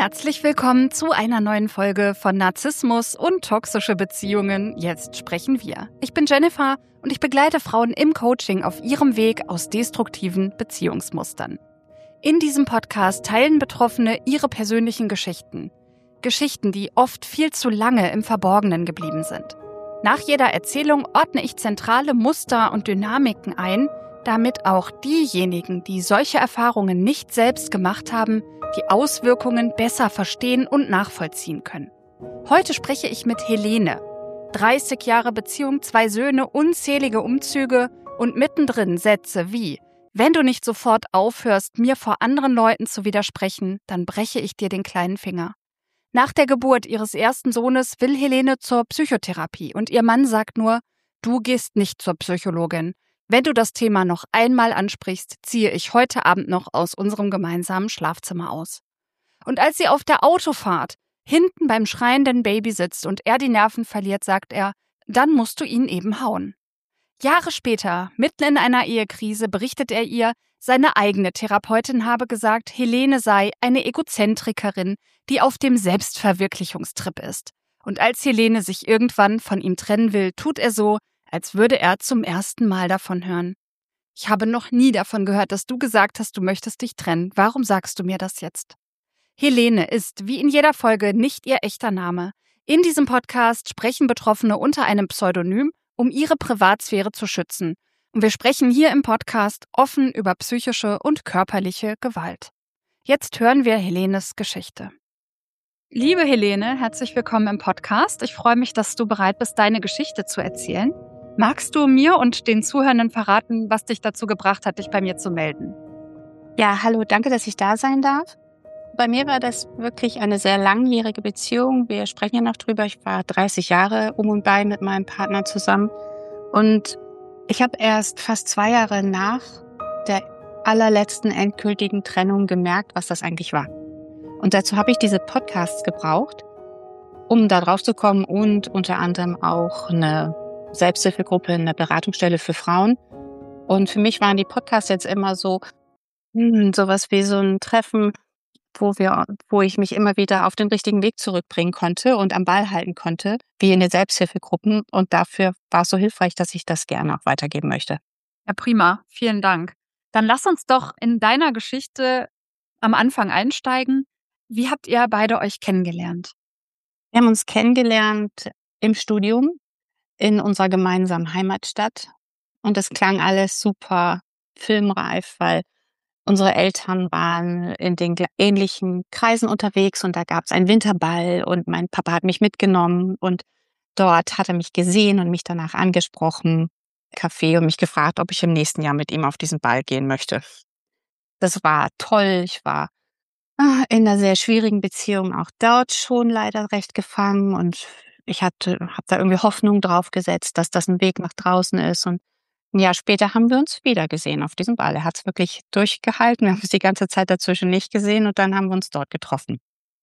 Herzlich willkommen zu einer neuen Folge von Narzissmus und toxische Beziehungen. Jetzt sprechen wir. Ich bin Jennifer und ich begleite Frauen im Coaching auf ihrem Weg aus destruktiven Beziehungsmustern. In diesem Podcast teilen Betroffene ihre persönlichen Geschichten. Geschichten, die oft viel zu lange im Verborgenen geblieben sind. Nach jeder Erzählung ordne ich zentrale Muster und Dynamiken ein, damit auch diejenigen, die solche Erfahrungen nicht selbst gemacht haben, die Auswirkungen besser verstehen und nachvollziehen können. Heute spreche ich mit Helene. 30 Jahre Beziehung, 2 Söhne, unzählige Umzüge und mittendrin Sätze wie: Wenn du nicht sofort aufhörst, mir vor anderen Leuten zu widersprechen, dann breche ich dir den kleinen Finger. Nach der Geburt ihres ersten Sohnes will Helene zur Psychotherapie und ihr Mann sagt nur: Du gehst nicht zur Psychologin. Wenn du das Thema noch einmal ansprichst, ziehe ich heute Abend noch aus unserem gemeinsamen Schlafzimmer aus. Und als sie auf der Autofahrt hinten beim schreienden Baby sitzt und er die Nerven verliert, sagt er: Dann musst du ihn eben hauen. Jahre später, mitten in einer Ehekrise, berichtet er ihr, seine eigene Therapeutin habe gesagt, Helene sei eine Egozentrikerin, die auf dem Selbstverwirklichungstrip ist. Und als Helene sich irgendwann von ihm trennen will, tut er so, als würde er zum ersten Mal davon hören. Ich habe noch nie davon gehört, dass du gesagt hast, du möchtest dich trennen. Warum sagst du mir das jetzt? Helene ist, wie in jeder Folge, nicht ihr echter Name. In diesem Podcast sprechen Betroffene unter einem Pseudonym, um ihre Privatsphäre zu schützen. Und wir sprechen hier im Podcast offen über psychische und körperliche Gewalt. Jetzt hören wir Helenes Geschichte. Liebe Helene, herzlich willkommen im Podcast. Ich freue mich, dass du bereit bist, deine Geschichte zu erzählen. Magst du mir und den Zuhörenden verraten, was dich dazu gebracht hat, dich bei mir zu melden? Ja, hallo, danke, dass ich da sein darf. Bei mir war das wirklich eine sehr langjährige Beziehung. Wir sprechen ja noch drüber. Ich war 30 Jahre um und bei mit meinem Partner zusammen. Und ich habe erst fast 2 Jahre nach der allerletzten endgültigen Trennung gemerkt, was das eigentlich war. Und dazu habe ich diese Podcasts gebraucht, um da drauf zu kommen und unter anderem auch eine Selbsthilfegruppe, eine Beratungsstelle für Frauen. Und für mich waren die Podcasts jetzt immer so sowas wie so ein Treffen, wo ich mich immer wieder auf den richtigen Weg zurückbringen konnte und am Ball halten konnte, wie in den Selbsthilfegruppen. Und dafür war es so hilfreich, dass ich das gerne auch weitergeben möchte. Ja, prima. Vielen Dank. Dann lass uns doch in deiner Geschichte am Anfang einsteigen. Wie habt ihr beide euch kennengelernt? Wir haben uns kennengelernt im Studium in unserer gemeinsamen Heimatstadt. Und das klang alles super filmreif, weil unsere Eltern waren in den ähnlichen Kreisen unterwegs und da gab es einen Winterball und mein Papa hat mich mitgenommen und dort hat er mich gesehen und mich danach angesprochen, Café, und mich gefragt, ob ich im nächsten Jahr mit ihm auf diesen Ball gehen möchte. Das war toll. Ich war in einer sehr schwierigen Beziehung auch dort schon leider recht gefangen und ich habe da irgendwie Hoffnung drauf gesetzt, dass das ein Weg nach draußen ist. Und ein Jahr später haben wir uns wieder gesehen auf diesem Ball. Er hat es wirklich durchgehalten. Wir haben uns die ganze Zeit dazwischen nicht gesehen und dann haben wir uns dort getroffen.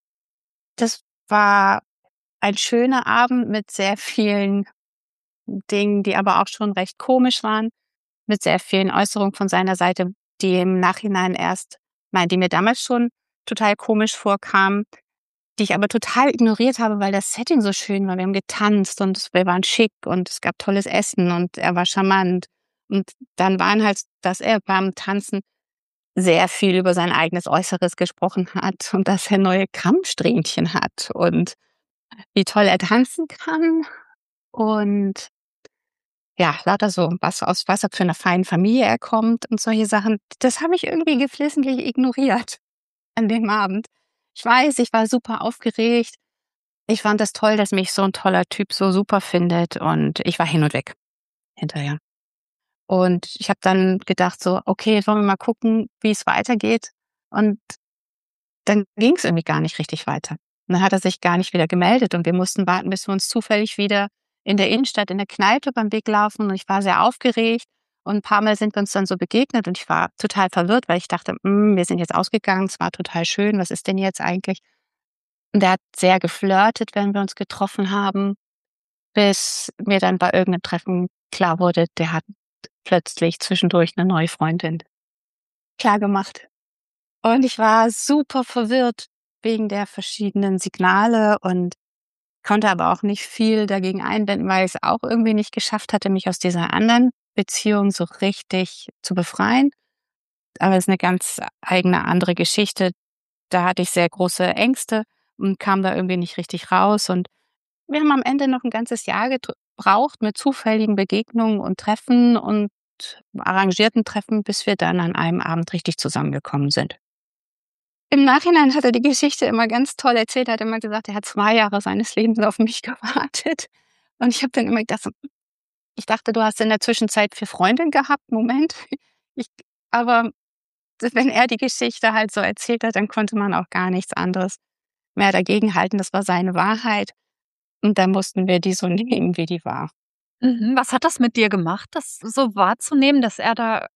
Das war ein schöner Abend mit sehr vielen Dingen, die aber auch schon recht komisch waren, mit sehr vielen Äußerungen von seiner Seite, die im Nachhinein die mir damals schon total komisch vorkamen, die ich aber total ignoriert habe, weil das Setting so schön war. Wir haben getanzt und wir waren schick und es gab tolles Essen und er war charmant. Und dann waren halt, dass er beim Tanzen sehr viel über sein eigenes Äußeres gesprochen hat und dass er neue Kammsträhnchen hat und wie toll er tanzen kann. Und ja, lauter so, aus was für einer feinen Familie er kommt und solche Sachen. Das habe ich irgendwie geflissentlich ignoriert an dem Abend. Ich weiß, ich war super aufgeregt. Ich fand das toll, dass mich so ein toller Typ so super findet und ich war hin und weg hinterher. Und ich habe dann gedacht so, okay, wollen wir mal gucken, wie es weitergeht. Und dann ging es irgendwie gar nicht richtig weiter. Und dann hat er sich gar nicht wieder gemeldet und wir mussten warten, bis wir uns zufällig wieder in der Innenstadt in der Kneipe beim Weg laufen. Und ich war sehr aufgeregt und ein paar Mal sind wir uns dann so begegnet und ich war total verwirrt, weil ich dachte, wir sind jetzt ausgegangen, es war total schön, was ist denn jetzt eigentlich? Und er hat sehr geflirtet, wenn wir uns getroffen haben, bis mir dann bei irgendeinem Treffen klar wurde, der hat plötzlich zwischendurch eine neue Freundin klargemacht. Und ich war super verwirrt wegen der verschiedenen Signale und konnte aber auch nicht viel dagegen einwenden, weil ich's auch irgendwie nicht geschafft hatte, mich aus dieser anderen Beziehung so richtig zu befreien. Aber es ist 'ne ganz eigene andere Geschichte. Da hatte ich sehr große Ängste und kam da irgendwie nicht richtig raus. Und wir haben am Ende noch 'n ganzes Jahr gebraucht mit zufälligen Begegnungen und Treffen und arrangierten Treffen, bis wir dann an einem Abend richtig zusammengekommen sind. Im Nachhinein hat er die Geschichte immer ganz toll erzählt. Er hat immer gesagt, er hat 2 Jahre seines Lebens auf mich gewartet. Und ich habe dann immer gedacht so: „Ich dachte, du hast in der Zwischenzeit 4 Freundinnen gehabt. Moment." Ich aber wenn er die Geschichte halt so erzählt hat, dann konnte man auch gar nichts anderes mehr dagegenhalten. Das war seine Wahrheit und dann mussten wir die so nehmen, wie die war. Mhm. Was hat das mit dir gemacht, das so wahrzunehmen, dass er da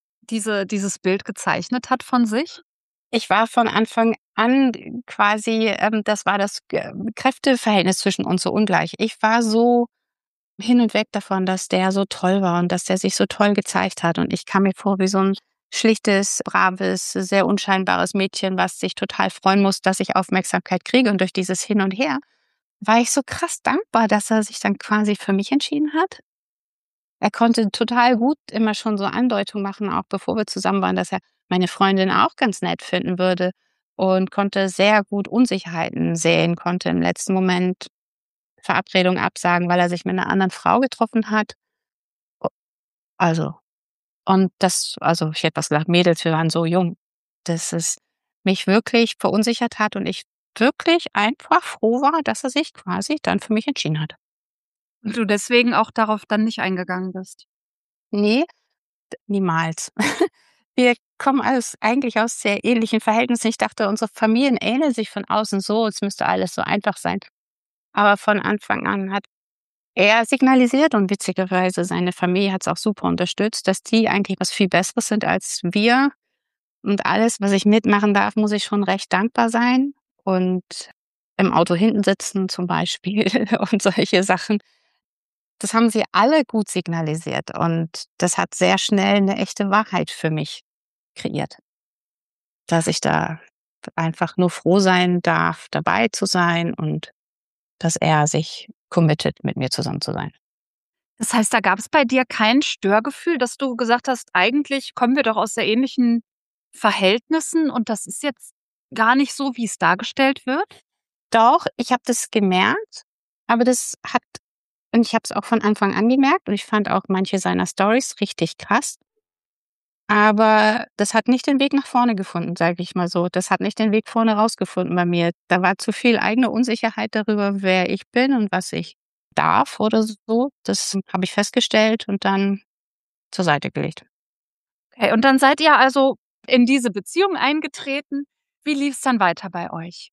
dieses Bild gezeichnet hat von sich? Ich war von Anfang an quasi das war das Kräfteverhältnis zwischen uns so ungleich. Ich war so hin und weg davon, dass der so toll war und dass der sich so toll gezeigt hat. Und ich kam mir vor wie so 'n schlichtes, braves, sehr unscheinbares Mädchen, was sich total freuen muss, dass ich Aufmerksamkeit kriege. Und durch dieses Hin und Her war ich so krass dankbar, dass er sich dann quasi für mich entschieden hat. Er konnte total gut immer schon so Andeutungen machen, auch bevor wir zusammen waren, dass er meine Freundin auch ganz nett finden würde und konnte sehr gut Unsicherheiten sehen, konnte im letzten Moment Verabredungen absagen, weil er sich mit 'ner anderen Frau getroffen hat. O also und das also, ich hätte fast gesagt, Mädels, wir waren so jung, dass es mich wirklich verunsichert hat und ich wirklich einfach froh war, dass er sich quasi dann für mich entschieden hat. Und du deswegen auch darauf dann nicht eingegangen bist? Ne, niemals. Wir kommen eigentlich aus sehr ähnlichen Verhältnissen. Ich dachte, unsere Familien ähneln sich von außen so, es müsste alles so einfach sein. Aber von Anfang an hat er signalisiert und witzigerweise seine Familie hat's auch super unterstützt, dass die eigentlich was viel Besseres sind als wir. Und alles, was ich mitmachen darf, muss ich schon recht dankbar sein und im Auto hinten sitzen zum Beispiel und solche Sachen. Das haben sie alle gut signalisiert und das hat sehr schnell 'ne echte Wahrheit für mich kreiert. Dass ich da einfach nur froh sein darf, dabei zu sein und dass er sich committet, mit mir zusammen zu sein. Das heißt, da gab's bei dir kein Störgefühl, dass du gesagt hast: „Eigentlich kommen wir doch aus sehr ähnlichen Verhältnissen und das ist jetzt gar nicht so, wie's dargestellt wird?“ Doch, ich habe das gemerkt, aber das hat und ich habe es auch von Anfang an gemerkt und ich fand auch manche seiner Storys richtig krass. Aber das hat nicht den Weg nach vorne gefunden, sage ich mal so. Das hat nicht den Weg vorne rausgefunden bei mir. Da war zu viel eigene Unsicherheit darüber, wer ich bin und was ich darf oder so. Das habe ich festgestellt und dann zur Seite gelegt. Okay, und dann seid ihr also in diese Beziehung eingetreten. Wie lief's dann weiter bei euch?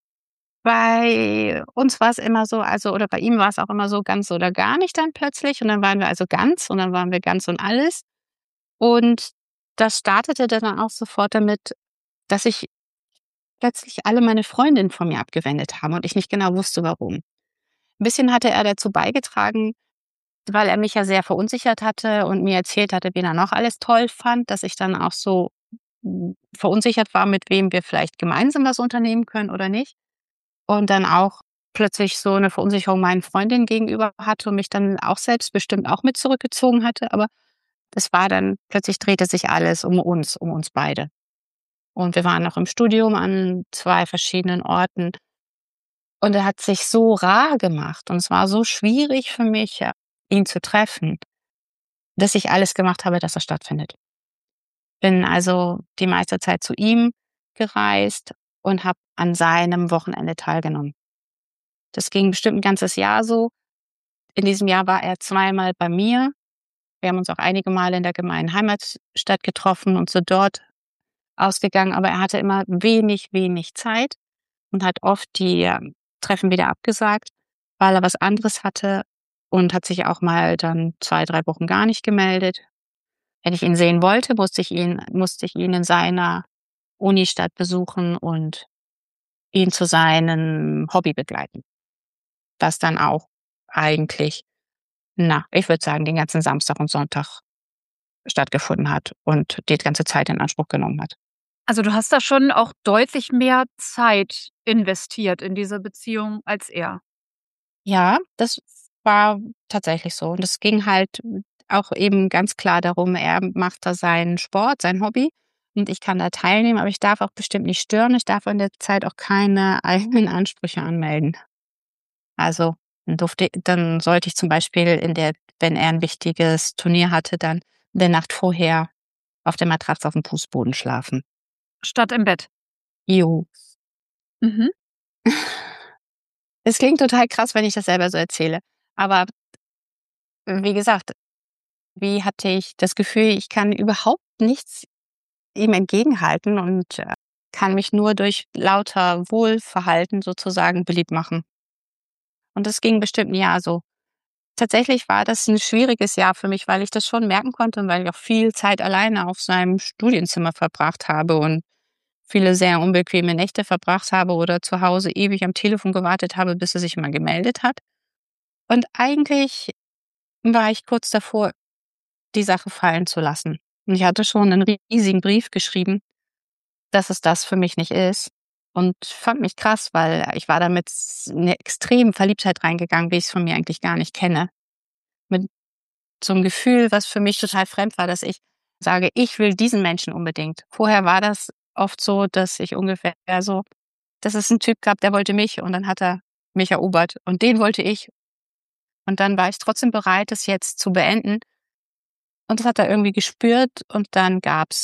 Bei uns war's immer so also oder bei ihm war's auch immer so ganz oder gar nicht dann plötzlich und dann waren wir also ganz und dann waren wir ganz und alles. Und das startete dann auch sofort damit, dass sich plötzlich alle meine Freundinnen von mir abgewendet haben und ich nicht genau wusste, warum. 'N bisschen hatte er dazu beigetragen, weil er mich ja sehr verunsichert hatte und mir erzählt hatte, wen er noch alles toll fand, dass ich dann auch so, verunsichert war, mit wem wir vielleicht gemeinsam was unternehmen können oder nicht. Und dann auch plötzlich so 'ne Verunsicherung meinen Freundinnen gegenüber hatte und mich dann auch selbstbestimmt auch mit zurückgezogen hatte. Aber das war dann plötzlich drehte sich alles um uns beide. Und wir waren noch im Studium an 2 verschiedenen Orten. Und er hat sich so rar gemacht und es war so schwierig für mich, ihn zu treffen, dass ich alles gemacht habe, dass er stattfindet. Bin also die meiste Zeit zu ihm gereist und habe an seinem Wochenende teilgenommen. Das ging bestimmt 'n ganzes Jahr so. In diesem Jahr war er zweimal bei mir. Wir haben uns auch einige Male in der gemeinen Heimatstadt getroffen und sind dort ausgegangen, aber er hatte immer wenig Zeit und hat oft die, Treffen wieder abgesagt, weil er was anderes hatte und hat sich auch mal dann 2, 3 Wochen gar nicht gemeldet. Wenn ich ihn sehen wollte, musste ich ihn in seiner Unistadt besuchen und ihn zu seinem Hobby begleiten. Das dann auch eigentlich, na, ich würde sagen, den ganzen Samstag und Sonntag stattgefunden hat und die ganze Zeit in Anspruch genommen hat. Also du hast da schon auch deutlich mehr Zeit investiert in diese Beziehung als er. Ja, das war tatsächlich so. Und es ging halt auch eben ganz klar darum, er macht da seinen Sport, sein Hobby und ich kann da teilnehmen, aber ich darf auch bestimmt nicht stören. Ich darf in der Zeit auch keine eigenen Ansprüche anmelden. Also, dann sollte ich zum Beispiel wenn er ein wichtiges Turnier hatte, dann in der Nacht vorher auf der Matratze auf dem Fußboden schlafen. Statt im Bett. Jo. Mhm. Es klingt total krass, wenn ich das selber so erzähle. Aber wie gesagt, wie hatte ich das Gefühl, ich kann überhaupt nichts ihm entgegenhalten und, kann mich nur durch lauter Wohlverhalten sozusagen beliebt machen. Und das ging bestimmt 'n Jahr so. Tatsächlich war das 'n schwieriges Jahr für mich, weil ich das schon merken konnte und weil ich auch viel Zeit alleine auf seinem Studienzimmer verbracht habe und viele sehr unbequeme Nächte verbracht habe oder zu Hause ewig am Telefon gewartet habe, bis er sich mal gemeldet hat. Und eigentlich war ich kurz davor, die Sache fallen zu lassen. Und ich hatte schon 'nen riesigen Brief geschrieben, dass es das für mich nicht ist und fand mich krass, weil ich war da mit 'ner extremen Verliebtheit reingegangen, wie ich's von mir eigentlich gar nicht kenne. Mit so 'n Gefühl, was für mich total fremd war, dass ich sage: „Ich will diesen Menschen unbedingt.“ Vorher war das oft so, dass ich ungefähr so dass es 'n Typ gab, der wollte mich und dann hat er mich erobert und den wollte ich. Und dann war ich trotzdem bereit, es jetzt zu beenden und das hat er irgendwie gespürt und dann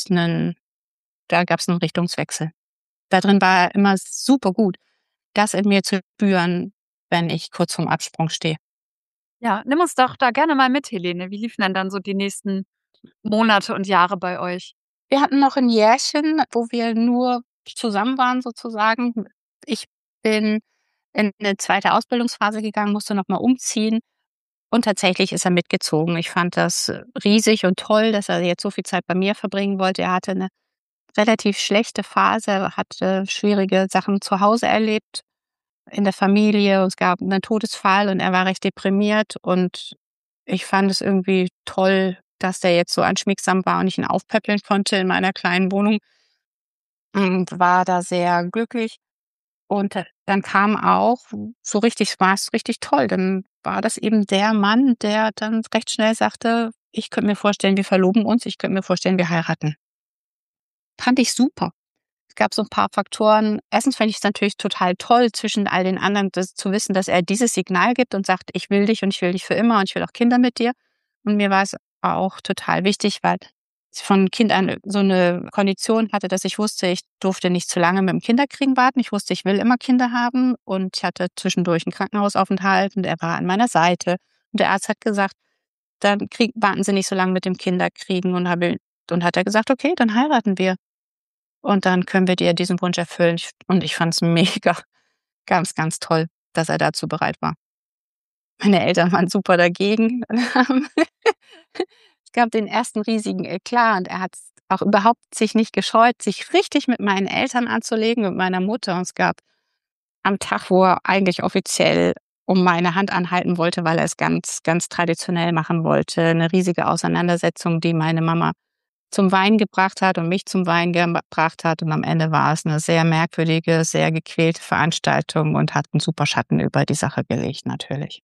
gab's 'nen Richtungswechsel. Da drin war er immer super gut, das in mir zu spüren, wenn ich kurz vorm Absprung stehe. Ja, nimm uns doch da gerne mal mit, Helene. Wie liefen denn dann so die nächsten Monate und Jahre bei euch? Wir hatten noch 'n Jährchen, wo wir nur zusammen waren sozusagen. Ich bin in 'ne zweite Ausbildungsphase gegangen, musste noch mal umziehen und tatsächlich ist er mitgezogen. Ich fand das riesig und toll, dass er jetzt so viel Zeit bei mir verbringen wollte. Er hatte 'ne relativ schlechte Phase, hatte schwierige Sachen zu Hause erlebt, in der Familie. Es gab 'nen Todesfall und er war recht deprimiert und ich fand es irgendwie toll, dass der jetzt so anschmiegsam war und ich ihn aufpäppeln konnte in meiner kleinen Wohnung und war da sehr glücklich. Und dann kam auch so richtig war's richtig toll. Dann war das eben der Mann, der dann recht schnell sagte: „Ich könnte mir vorstellen, wir verloben uns. Ich könnte mir vorstellen, wir heiraten.“ Fand ich super. Es gab so 'n paar Faktoren. Erstens fand ich's natürlich total toll, zwischen all den anderen das zu wissen, dass er dieses Signal gibt und sagt: „Ich will dich und ich will dich für immer und ich will auch Kinder mit dir.“ Und mir war es auch total wichtig, weil ich von Kind an so 'ne Kondition hatte, dass ich wusste, ich durfte nicht zu lange mit'm Kinderkriegen warten. Ich wusste, ich will immer Kinder haben und ich hatte zwischendurch 'n Krankenhausaufenthalt und er war an meiner Seite. Und der Arzt hat gesagt: „Dann warten Sie nicht so lange mit dem Kinderkriegen“ und hat er gesagt: „Okay, dann heiraten wir.“ Und dann können wir dir diesen Wunsch erfüllen. Ich fand's mega, ganz, ganz toll, dass er dazu bereit war. Meine Eltern waren super dagegen. Es gab den ersten riesigen Eklat und er hat's auch überhaupt sich nicht gescheut, sich richtig mit meinen Eltern anzulegen, mit meiner Mutter. Und es gab am Tag, wo er eigentlich offiziell um meine Hand anhalten wollte, weil er es ganz, ganz traditionell machen wollte, 'ne riesige Auseinandersetzung, die meine Mama zum Weinen gebracht hat und mich zum Weinen gebracht hat. Und am Ende war es 'ne sehr merkwürdige, sehr gequälte Veranstaltung und hat 'n super Schatten über die Sache gelegt natürlich.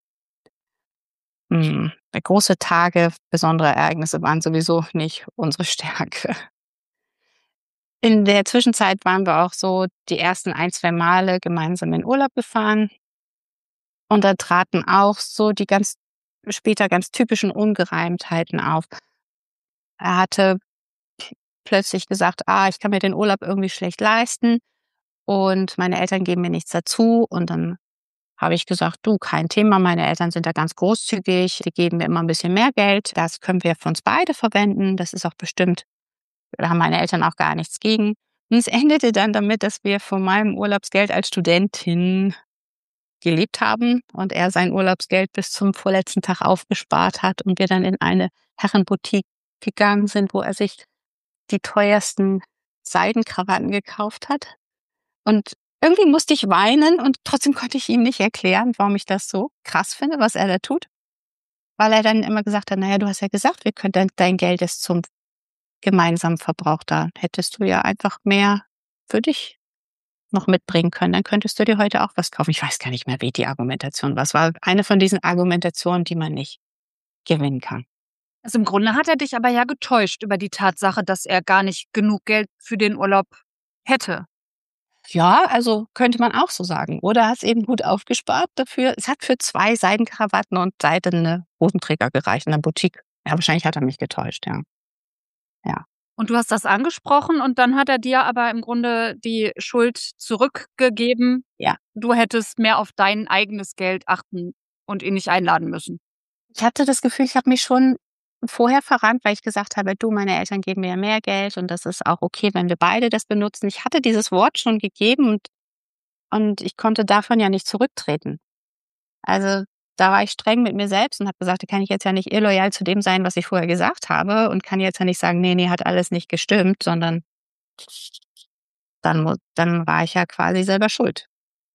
Große Tage, besondere Ereignisse waren sowieso nicht unsere Stärke. In der Zwischenzeit waren wir auch so die ersten 1, 2 Male gemeinsam in Urlaub gefahren und da traten auch so die später ganz typischen Ungereimtheiten auf. Er hatte plötzlich gesagt: „Ah, ich kann mir den Urlaub irgendwie schlecht leisten und meine Eltern geben mir nichts dazu.“ Und dann habe ich gesagt: „Du, kein Thema, meine Eltern sind da ganz großzügig. Die geben mir immer 'n bisschen mehr Geld. Das können wir für uns beide verwenden. Das ist auch bestimmt da haben meine Eltern auch gar nichts gegen.“ Und es endete dann damit, dass wir von meinem Urlaubsgeld als Studentin gelebt haben und er sein Urlaubsgeld bis zum vorletzten Tag aufgespart hat und wir dann in eine Herrenboutique gegangen sind, wo er sich die teuersten Seidenkrawatten gekauft hat. Und irgendwie musste ich weinen und trotzdem konnte ich ihm nicht erklären, warum ich das so krass finde, was er da tut. Weil er dann immer gesagt hat: „Na ja, du hast ja gesagt, wir können dein Geld ist zum gemeinsam verbraucht. Da hättest du ja einfach mehr für dich noch mitbringen können. Dann könntest du dir heute auch was kaufen. Ich weiß gar nicht mehr, wie die Argumentation war. Es war eine von diesen Argumentationen, die man nicht gewinnen kann. Also im Grunde hat er dich aber ja getäuscht über die Tatsache, dass er gar nicht genug Geld für den Urlaub hätte. Ja, also könnte man auch so sagen. Oder hat es eben gut aufgespart dafür. Es hat für 2 Seidenkrawatten und seidene Hosenträger gereicht in der Boutique. Ja, wahrscheinlich hat er mich getäuscht, ja. Ja. Und du hast das angesprochen und dann hat er dir aber im Grunde die Schuld zurückgegeben. Ja. Du hättest mehr auf dein eigenes Geld achten und ihn nicht einladen müssen. Ich hatte das Gefühl, ich habe mich schon vorher verrannt, weil ich gesagt habe: „Du, meine Eltern geben mir ja mehr Geld und das ist auch okay, wenn wir beide das benutzen.“ Ich hatte dieses Wort schon gegeben und ich konnte davon ja nicht zurücktreten. Also, da war ich streng mit mir selbst und habe gesagt: „Da kann ich jetzt ja nicht illoyal zu dem sein, was ich vorher gesagt habe und kann jetzt ja nicht sagen: ‚Ne, ne, hat alles nicht gestimmt‘, sondern dann war ich ja quasi selber schuld.“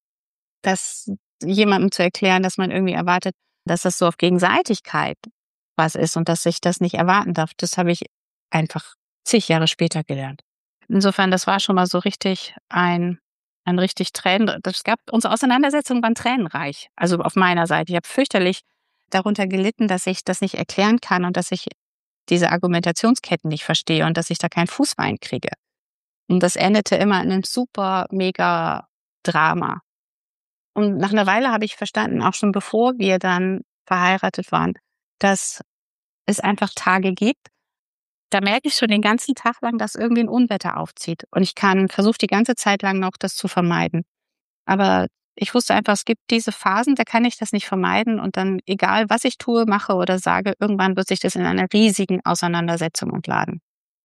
Das jemandem zu erklären, dass man irgendwie erwartet, dass das so auf Gegenseitigkeit was ist und dass ich das nicht erwarten darf, das habe ich einfach zig Jahre später gelernt. Insofern, das war schon mal so richtig ein richtig unsere Auseinandersetzungen waren tränenreich, also auf meiner Seite. Ich habe fürchterlich darunter gelitten, dass ich das nicht erklären kann und dass ich diese Argumentationsketten nicht verstehe und dass ich da keinen Fuß reinkriege. Und das endete immer in 'nem super mega Drama. Und nach 'ner Weile habe ich verstanden, auch schon bevor wir dann verheiratet waren, dass es einfach Tage gibt, da merke ich schon den ganzen Tag lang, dass irgendwie 'n Unwetter aufzieht. Und ich versuche die ganze Zeit lang noch, das zu vermeiden. Aber ich wusste einfach, es gibt diese Phasen, da kann ich das nicht vermeiden und dann, egal was ich tue, mache oder sage, irgendwann wird sich das in einer riesigen Auseinandersetzung entladen.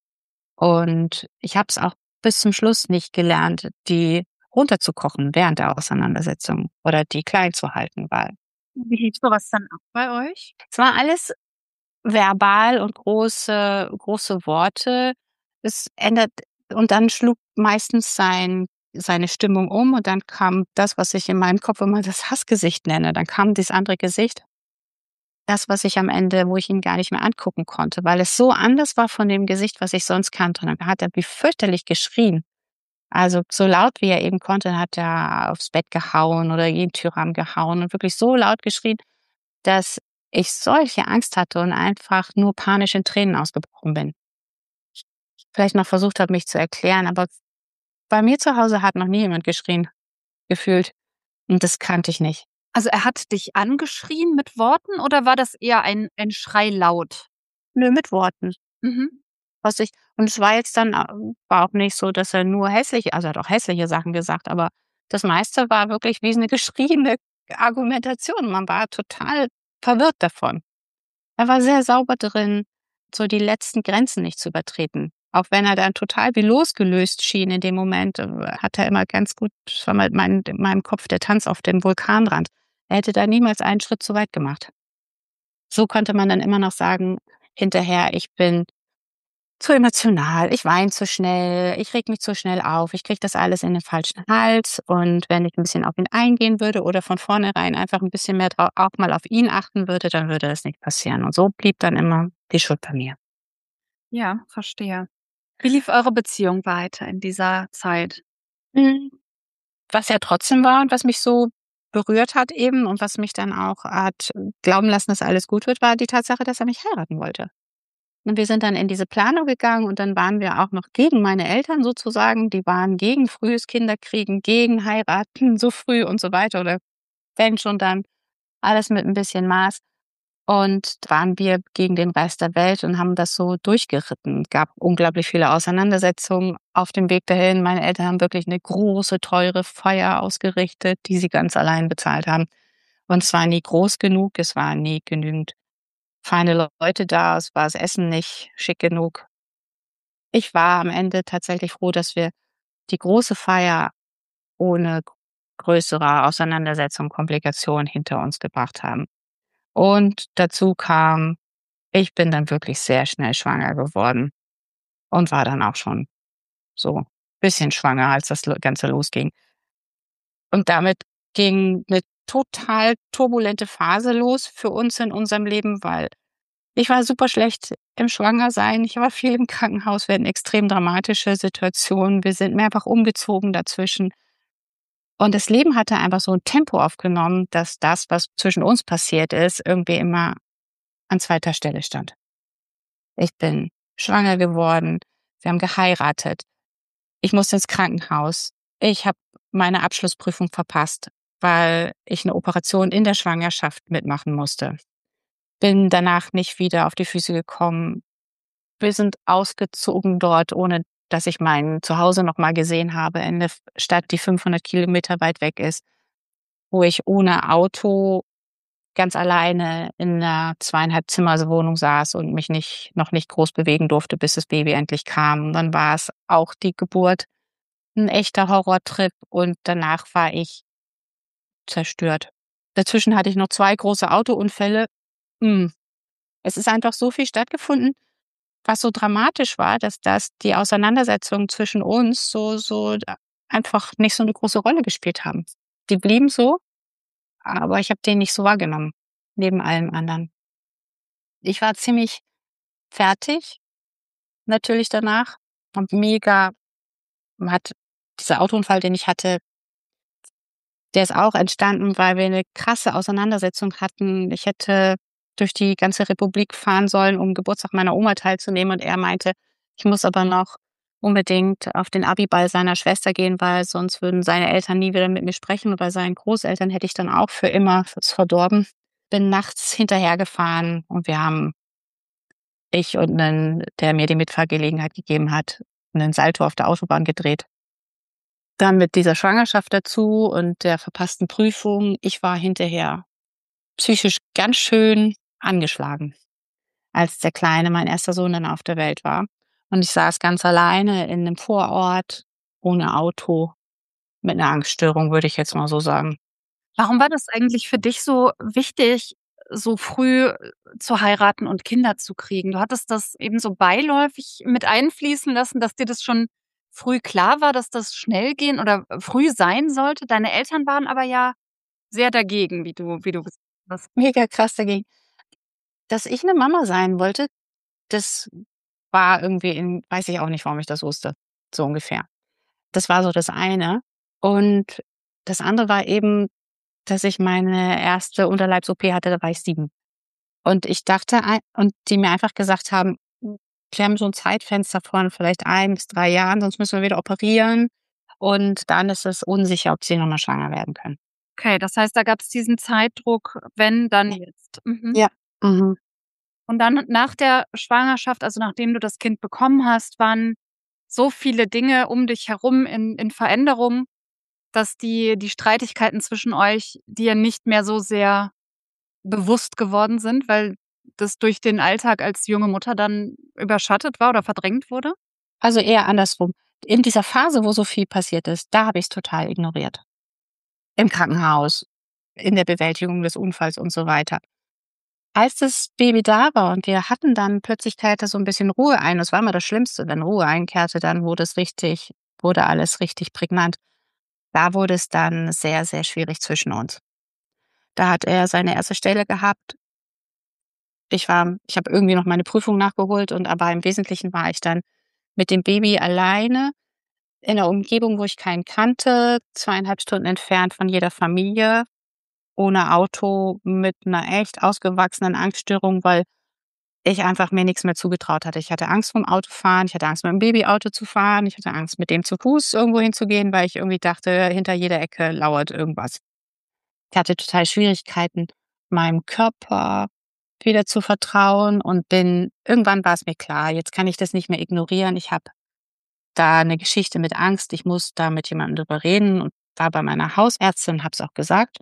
Und ich habe es auch bis zum Schluss nicht gelernt, die runterzukochen während der Auseinandersetzung oder die klein zu halten, weil Wie lief so was dann ab bei euch? es war alles verbal und große Worte. Es ändert und dann schlug meistens seine Stimmung um und dann kam das, was ich in meinem Kopf immer das Hassgesicht nenne. Dann kam dieses andere Gesicht, das, was ich am Ende wo ich ihn gar nicht mehr angucken konnte, weil es so anders war von dem Gesicht, was ich sonst kannte. Und dann hat er wie fürchterlich geschrien. Also, so laut wie er eben konnte, hat er aufs Bett gehauen oder jeden Türrahmen gehauen und wirklich so laut geschrien, dass ich solche Angst hatte und einfach nur panisch in Tränen ausgebrochen bin. Vielleicht noch versucht habe, mich zu erklären, aber bei mir zu Hause hat noch nie jemand geschrien, gefühlt. Und das kannte ich nicht. Also er hat dich angeschrien mit Worten oder war das eher ein Schrei laut? Nö, mit Worten. Mhm. Und es war jetzt dann war auch nicht so, dass er nur er hat auch hässliche Sachen gesagt, aber das meiste war wirklich wie 'ne geschrieene Argumentation. Man war total verwirrt davon. Er war sehr sauber drin, so die letzten Grenzen nicht zu übertreten. Auch wenn er dann total wie losgelöst schien in dem Moment, hat er immer ganz gut das war in meinem Kopf der Tanz auf dem Vulkanrand. Er hätte da niemals einen Schritt zu weit gemacht. So konnte man dann immer noch sagen hinterher: „Ich bin zu emotional, ich weine zu schnell, ich rege mich zu schnell auf, ich kriege das alles in den falschen Hals.“ Und wenn ich ein bisschen auf ihn eingehen würde oder von vornherein einfach ein bisschen mehr auch mal auf ihn achten würde, dann würde das nicht passieren. Und so blieb dann immer die Schuld bei mir. Ja, verstehe. Wie lief eure Beziehung weiter in dieser Zeit? Mhm. Was ja trotzdem war und was mich so berührt hat eben und was mich dann auch hat glauben lassen, dass alles gut wird, war die Tatsache, dass er mich heiraten wollte. Und wir sind dann in diese Planung gegangen und dann waren wir auch noch gegen meine Eltern sozusagen. Die waren gegen frühes Kinderkriegen, gegen Heiraten so früh und so weiter oder wenn schon dann alles mit 'n bisschen Maß. Und waren wir gegen den Rest der Welt und haben das so durchgeritten. Gab unglaublich viele Auseinandersetzungen auf dem Weg dahin. Meine Eltern haben wirklich 'ne große, teure Feier ausgerichtet, die sie ganz allein bezahlt haben. Und es war nie groß genug, es war nie genügend feine Leute da, es war das Essen nicht schick genug. Ich war am Ende tatsächlich froh, dass wir die große Feier ohne größere Auseinandersetzung, Komplikationen hinter uns gebracht haben. Und dazu kam, ich bin dann wirklich sehr schnell schwanger geworden und war dann auch schon so bisschen schwanger, als das Ganze losging. Und damit ging 'ne total turbulente Phase los für uns in unserem Leben, weil Ich war super schlecht im Schwangersein. Ich war viel im Krankenhaus. Wir hatten extrem dramatische Situationen. Wir sind mehrfach umgezogen dazwischen. Und das Leben hatte einfach so ein Tempo aufgenommen, dass das, was zwischen uns passiert ist, irgendwie immer an zweiter Stelle stand. Ich bin schwanger geworden. Wir haben geheiratet. Ich musste ins Krankenhaus. Ich habe meine Abschlussprüfung verpasst, weil ich eine Operation in der Schwangerschaft mitmachen musste. Bin danach nicht wieder auf die Füße gekommen. Wir sind ausgezogen dort, ohne dass ich mein Zuhause noch mal gesehen habe, in 'ne Stadt, die 500 Kilometer weit weg ist, wo ich ohne Auto ganz alleine in 'ner 2,5 Zimmerwohnung saß und mich noch nicht groß bewegen durfte, bis das Baby endlich kam. Und dann war es auch die Geburt 'n echter Horrortrip und danach war ich zerstört. Dazwischen hatte ich noch 2 große Autounfälle. Hm, Es ist einfach so viel stattgefunden, was so dramatisch war, dass die Auseinandersetzungen zwischen uns so einfach nicht so 'ne große Rolle gespielt haben. Die blieben so, aber ich habe den nicht so wahrgenommen, neben allem anderen. Ich war ziemlich fertig natürlich danach und mega hat dieser Autounfall, den ich hatte, der ist auch entstanden, weil wir 'ne krasse Auseinandersetzung hatten. Ich hätte durch die ganze Republik fahren sollen, um Geburtstag meiner Oma teilzunehmen, und er meinte, ich muss aber noch unbedingt auf den Abiball seiner Schwester gehen, weil sonst würden seine Eltern nie wieder mit mir sprechen, und bei seinen Großeltern hätte ich dann auch für immer verdorben. Bin nachts hinterhergefahren und ich und 'nen, der mir die Mitfahrgelegenheit gegeben hat, 'nen Salto auf der Autobahn gedreht. Dann mit dieser Schwangerschaft dazu und der verpassten Prüfung. Ich war hinterher psychisch ganz schön angeschlagen, als der Kleine, mein erster Sohn, dann auf der Welt war. Und ich saß ganz alleine in 'nem Vorort, ohne Auto, mit 'ner Angststörung, würde ich jetzt mal so sagen. Warum war das eigentlich für dich so wichtig, so früh zu heiraten und Kinder zu kriegen? Du hattest das eben so beiläufig mit einfließen lassen, dass dir das schon früh klar war, dass das schnell gehen oder früh sein sollte. Deine Eltern waren aber ja sehr dagegen, wie du gesagt hast. Mega krass dagegen. Dass ich 'ne Mama sein wollte, das war irgendwie weiß ich auch nicht, warum ich das wusste, so ungefähr. Das war so das eine. Und das andere war eben, dass ich meine erste Unterleibs-OP hatte, da war ich 7. Und ich dachte und die mir einfach gesagt haben: „Wir haben so 'n Zeitfenster von vielleicht 1 bis 3 Jahren, sonst müssen wir wieder operieren und dann ist es unsicher, ob Sie noch mal schwanger werden können." Okay, das heißt, da gab's diesen Zeitdruck, wenn, dann Ja. jetzt. Mhm. Ja. Mhm. Und dann nach der Schwangerschaft, also nachdem du das Kind bekommen hast, waren so viele Dinge um dich herum in Veränderung, dass die Streitigkeiten zwischen euch dir nicht mehr so sehr bewusst geworden sind, weil das durch den Alltag als junge Mutter dann überschattet war oder verdrängt wurde? Also eher andersrum. In dieser Phase, wo so viel passiert ist, da habe ich's total ignoriert. Im Krankenhaus, in der Bewältigung des Unfalls und so weiter. Als das Baby da war und wir hatten dann plötzlich kehrte so 'n bisschen Ruhe ein. Das war immer das Schlimmste, wenn Ruhe einkehrte, dann wurde alles richtig prägnant. Da wurde es dann sehr, sehr schwierig zwischen uns. Da hat er seine erste Stelle gehabt. Ich habe irgendwie noch meine Prüfung nachgeholt aber im Wesentlichen war ich dann mit dem Baby alleine in 'ner Umgebung, wo ich keinen kannte, 2,5 Stunden entfernt von jeder Familie, ohne Auto, mit 'ner echt ausgewachsenen Angststörung, weil ich einfach mir nix mehr zugetraut hatte. Ich hatte Angst vorm Autofahren, ich hatte Angst, mit'm Babyauto zu fahren, ich hatte Angst, mit dem zu Fuß irgendwo hinzugehen, weil ich irgendwie dachte, hinter jeder Ecke lauert irgendwas. Ich hatte total Schwierigkeiten, meinem Körper wieder zu vertrauen und irgendwann war's mir klar, jetzt kann ich das nicht mehr ignorieren. Ich habe da 'ne Geschichte mit Angst, ich muss da mit jemandem drüber reden und war bei meiner Hausärztin, habe es auch gesagt.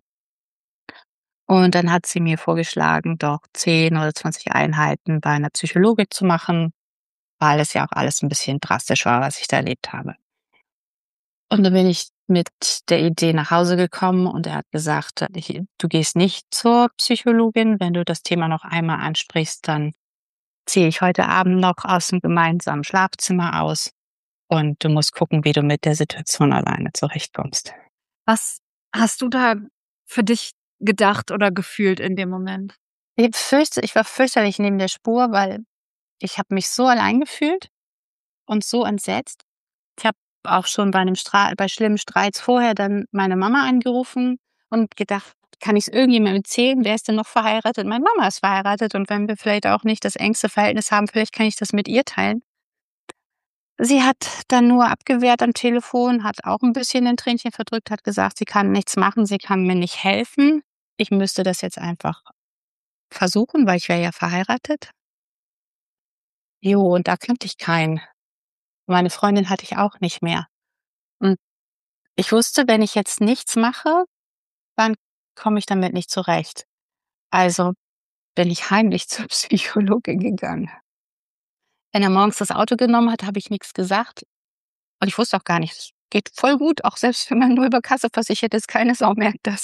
Und dann hat sie mir vorgeschlagen, doch 10 oder 20 Einheiten bei 'ner Psychologin zu machen, weil es ja auch alles 'n bisschen drastisch war, was ich da erlebt habe. Und dann bin ich mit der Idee nach Hause gekommen und er hat gesagt: „Du gehst nicht zur Psychologin. Wenn du das Thema noch einmal ansprichst, dann ziehe ich heute Abend noch aus'm gemeinsamen Schlafzimmer aus und du musst gucken, wie du mit der Situation alleine zurechtkommst." Was hast du da für dich gedacht oder gefühlt in dem Moment? Ich war fürchterlich neben der Spur, weil ich habe mich so allein gefühlt und so entsetzt. Ich habe auch schon bei schlimmen Streits vorher dann meine Mama angerufen und gedacht: „Kann ich's irgendjemandem erzählen? Wer ist denn noch verheiratet?“ Meine Mama ist verheiratet und wenn wir vielleicht auch nicht das engste Verhältnis haben, vielleicht kann ich das mit ihr teilen. Sie hat dann nur abgewehrt am Telefon, hat auch 'n bisschen 'n Tränchen verdrückt, hat gesagt, sie kann nichts machen, sie kann mir nicht helfen. Ich müsste das jetzt einfach versuchen, weil ich wäre ja verheiratet. Jo, und da kannte ich keinen. Meine Freundin hatte ich auch nicht mehr. Und ich wusste, wenn ich jetzt nichts mache, dann komme ich damit nicht zurecht. Also bin ich heimlich zur Psychologin gegangen. Wenn er morgens das Auto genommen hat, habe ich nix gesagt und ich wusste auch gar nicht, es geht voll gut, auch selbst wenn man nur über Kasse versichert ist, keine Sau merkt das.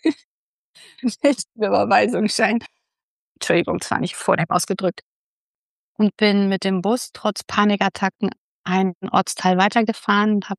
Überweisungsschein. Entschuldigung, das war nicht vornehm ausgedrückt. Und bin mit dem Bus trotz Panikattacken einen Ortsteil weitergefahren, habe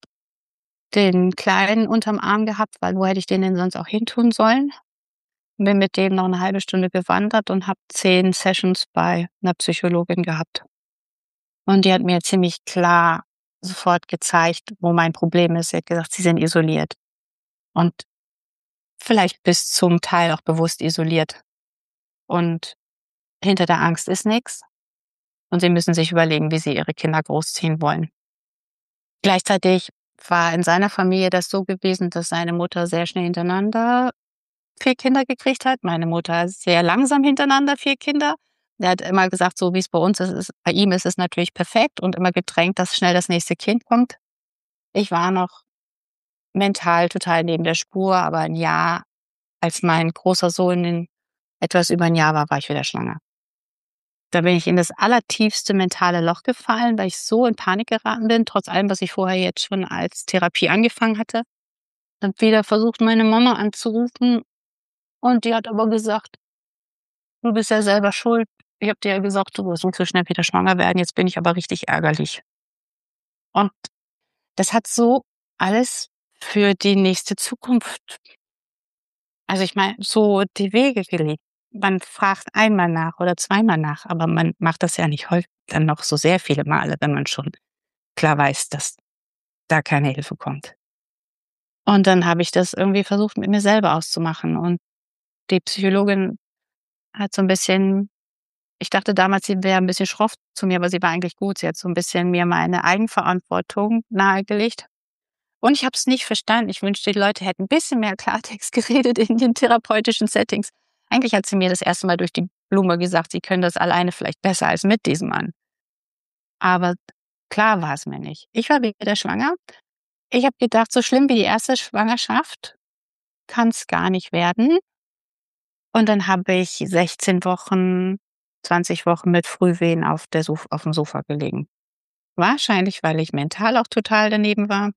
den Kleinen unterm Arm gehabt, weil wo hätte ich den denn sonst auch hintun sollen? Bin mit dem noch 'ne halbe Stunde gewandert und habe 10 Sessions bei 'ner Psychologin gehabt. Und die hat mir ziemlich klar sofort gezeigt, wo mein Problem ist. Sie hat gesagt, sie sind isoliert und vielleicht bis zum Teil auch bewusst isoliert. Und hinter der Angst ist nix und sie müssen sich überlegen, wie sie ihre Kinder großziehen wollen. Gleichzeitig war in seiner Familie das so gewesen, dass seine Mutter sehr schnell hintereinander 4 Kinder gekriegt hat, meine Mutter sehr langsam hintereinander 4 Kinder. Der hat immer gesagt, so wie's bei uns ist bei ihm ist es natürlich perfekt und immer gedrängt, dass schnell das nächste Kind kommt. Ich war noch mental total neben der Spur, aber 'n Jahr als mein großer Sohn in etwas über 'n Jahr war ich wieder schwanger. Da bin ich in das allertiefste mentale Loch gefallen, weil ich so in Panik geraten bin, trotz allem, was ich vorher jetzt schon als Therapie angefangen hatte. Habe wieder versucht, meine Mama anzurufen und die hat aber gesagt: „Du bist ja selber schuld. Ich habe dir ja gesagt, du wirst nicht so schnell wieder schwanger werden. Jetzt bin ich aber richtig ärgerlich.“ Und das hat so alles für die nächste Zukunft, also, ich meine, so die Wege gelegt. Man fragt einmal nach oder zweimal nach, aber man macht das ja nicht dann noch so sehr viele Male, wenn man schon klar weiß, dass da keine Hilfe kommt. Und dann habe ich das irgendwie versucht, mit mir selber auszumachen und die Psychologin hat so 'n bisschen, ich dachte damals, sie wäre 'n bisschen schroff zu mir, aber sie war eigentlich gut. Sie hat so 'n bisschen mir meine Eigenverantwortung nahegelegt. Und ich habe es nicht verstanden. Ich wünschte, die Leute hätten 'n bisschen mehr Klartext geredet in den therapeutischen Settings. Eigentlich hat sie mir das erste Mal durch die Blume gesagt, sie können das alleine vielleicht besser als mit diesem Mann. Aber klar war es mir nicht. Ich war wieder schwanger. Ich habe gedacht, so schlimm wie die erste Schwangerschaft kann's gar nicht werden. Und dann habe ich 16 Wochen, 20 Wochen mit Frühwehen aufm Sofa gelegen. Wahrscheinlich, weil ich mental auch total daneben war.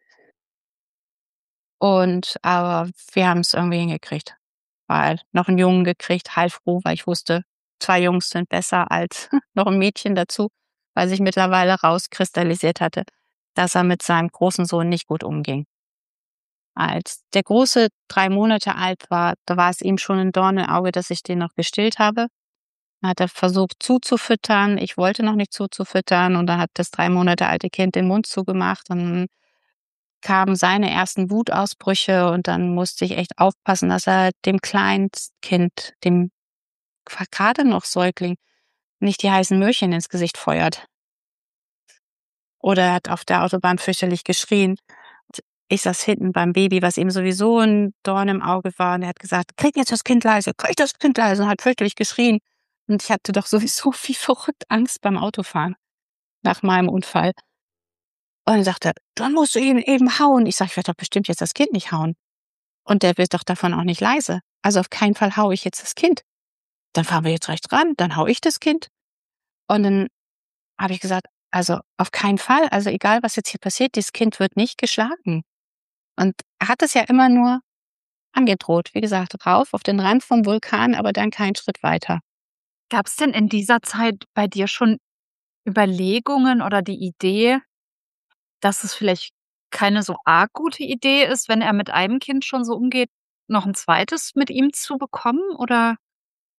Aber wir haben's irgendwie hingekriegt. Weil noch 'n Jungen gekriegt, heilfroh, weil ich wusste, 2 Jungs sind besser als noch 'n Mädchen dazu, weil sich mittlerweile rauskristallisiert hatte, dass er mit seinem großen Sohn nicht gut umging. Als der Große 3 Monate alt war, da war es ihm schon 'n Dorn im Auge, dass ich den noch gestillt habe. Dann hat er versucht zuzufüttern. Ich wollte noch nicht zuzufüttern und dann hat das 3 Monate alte Kind den Mund zugemacht. Dann kamen seine ersten Wutausbrüche und dann musste ich echt aufpassen, dass er dem Kleinstkind, dem grade noch Säugling, nicht die heißen Möhrchen ins Gesicht feuert. Oder er hat auf der Autobahn fürchterlich geschrien. Ich saß hinten beim Baby, was ihm sowieso 'n Dorn im Auge war, und er hat gesagt: „Krieg jetzt das Kind leise, krieg das Kind leise“, und hat fürchterlich geschrien. Und ich hatte doch sowieso wie verrückt Angst beim Autofahren nach meinem Unfall. Und dann sagt er: „Dann musst du ihn eben hauen.“ Ich sage: „Ich werde doch bestimmt jetzt das Kind nicht hauen. Und der wird doch davon auch nicht leise. Also auf keinen Fall haue ich jetzt das Kind. Dann fahren wir jetzt rechts ran, dann haue ich das Kind.“ Und dann habe ich gesagt: „Also auf keinen Fall. Also egal, was jetzt hier passiert, dieses Kind wird nicht geschlagen.“ Und er hat es ja immer nur angedroht. Wie gesagt, rauf auf den Rand vom Vulkan, aber dann keinen Schritt weiter. Gab's denn in dieser Zeit bei dir schon Überlegungen oder die Idee, dass es vielleicht keine so arg gute Idee ist, wenn er mit einem Kind schon so umgeht, noch 'n zweites mit ihm zu bekommen, oder?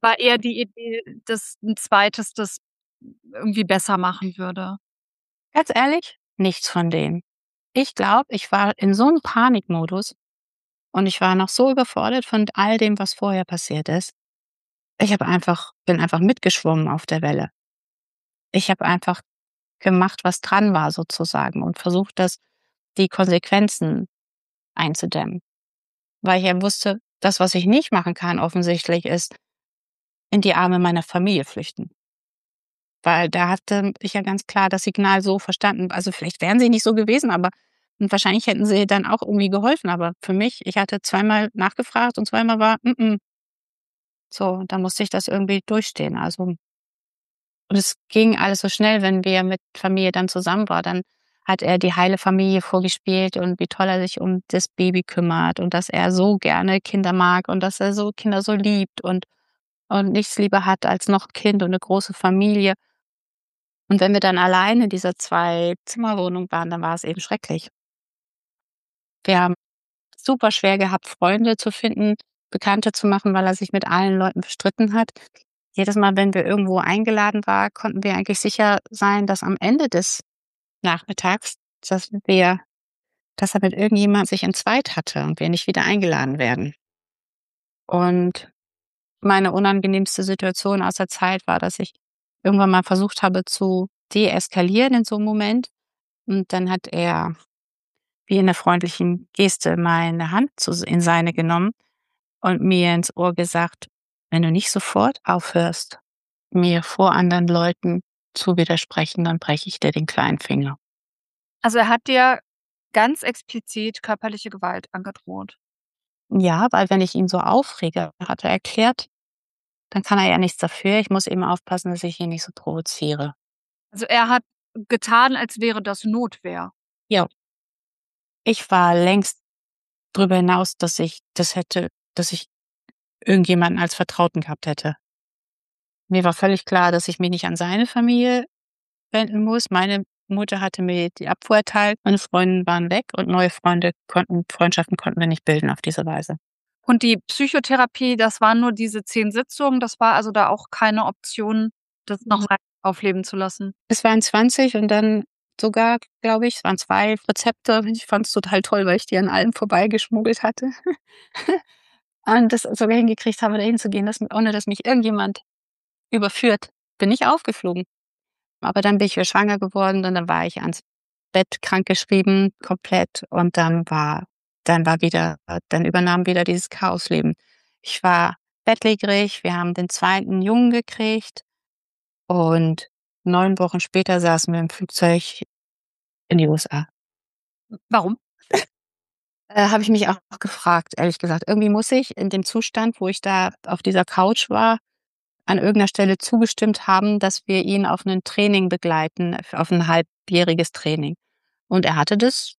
war eher die Idee, dass 'n zweites das irgendwie besser machen würde. Ganz ehrlich, nichts von dem. Ich glaube, ich war in so 'nem Panikmodus und ich war noch so überfordert von all dem, was vorher passiert ist. Ich bin einfach mitgeschwommen auf der Welle. Ich habe einfach gemacht, was dran war sozusagen und versucht, die Konsequenzen einzudämmen. Weil ich ja wusste, das, was ich nicht machen kann offensichtlich, ist in die Arme meiner Familie flüchten. Weil da hatte ich ja ganz klar das Signal so verstanden. Also, vielleicht wären sie nicht so gewesen, aber wahrscheinlich hätten sie dann auch irgendwie geholfen. Aber für mich, ich hatte zweimal nachgefragt und zweimal war: So, dann musste ich das irgendwie durchstehen. Also und es ging alles so schnell, wenn wir mit Familie dann zusammen war, dann hat er die heile Familie vorgespielt und wie toll er sich um das Baby kümmert und dass er so gerne Kinder mag und dass er so Kinder so liebt und nichts lieber hat als noch 'n Kind und 'ne große Familie. Und wenn wir dann allein in dieser Zwei-Zimmer-Wohnung waren, dann war es eben schrecklich. Wir haben super schwer gehabt, Freunde zu finden, Bekannte zu machen, weil er sich mit allen Leuten verstritten hat. Jedes Mal, wenn wir irgendwo eingeladen war, konnten wir eigentlich sicher sein, dass am Ende des Nachmittags, dass wir dass er mit irgendjemand sich entzweit hatte und wir nicht wieder eingeladen werden. Und meine unangenehmste Situation aus der Zeit war, dass ich irgendwann mal versucht habe zu deeskalieren in so 'nem Moment. Und dann hat er wie in 'ner freundlichen Geste meine Hand in seine genommen und mir ins Ohr gesagt: „Wenn du nicht sofort aufhörst, mir vor anderen Leuten zu widersprechen, dann breche ich dir den kleinen Finger." Also, er hat dir ganz explizit körperliche Gewalt angedroht. Ja, weil wenn ich ihn so aufrege, hat er erklärt, dann kann er ja nichts dafür. Ich muss eben aufpassen, dass ich ihn nicht so provoziere. Also, er hat getan, als wäre das Notwehr. Ja, ich war längst drüber hinaus, dass ich irgendjemanden als Vertrauten gehabt hätte. Mir war völlig klar, dass ich mich nicht an seine Familie wenden muss. Meine Mutter hatte mir die Abfuhr erteilt, meine Freundinnen waren weg und neue Freundschaften konnten wir nicht bilden auf diese Weise. Und die Psychotherapie, das waren nur diese 10 Sitzungen, das war also da auch keine Option, das noch weiter aufleben zu lassen? Es waren 20 und dann sogar, glaube ich, es waren 2 Rezepte. Ich fand es total toll, weil ich die an allem vorbeigeschmuggelt hatte und das sogar hingekriegt habe, dahin zu gehen, ohne dass mich irgendjemand überführt. Bin nicht aufgeflogen. Aber dann bin ich wieder schwanger geworden und dann war ich ans Bett krankgeschrieben komplett und dann übernahm wieder dieses Chaosleben. Ich war bettlägerig, wir haben den zweiten Jungen gekriegt und 9 Wochen später saßen wir im Flugzeug in die USA. Warum? Habe ich mich auch gefragt, ehrlich gesagt. Irgendwie muss ich in dem Zustand, wo ich da auf dieser Couch war, an irgendeiner Stelle zugestimmt haben, dass wir ihn auf 'nen Training begleiten, auf 'n halbjähriges Training. Und er hatte das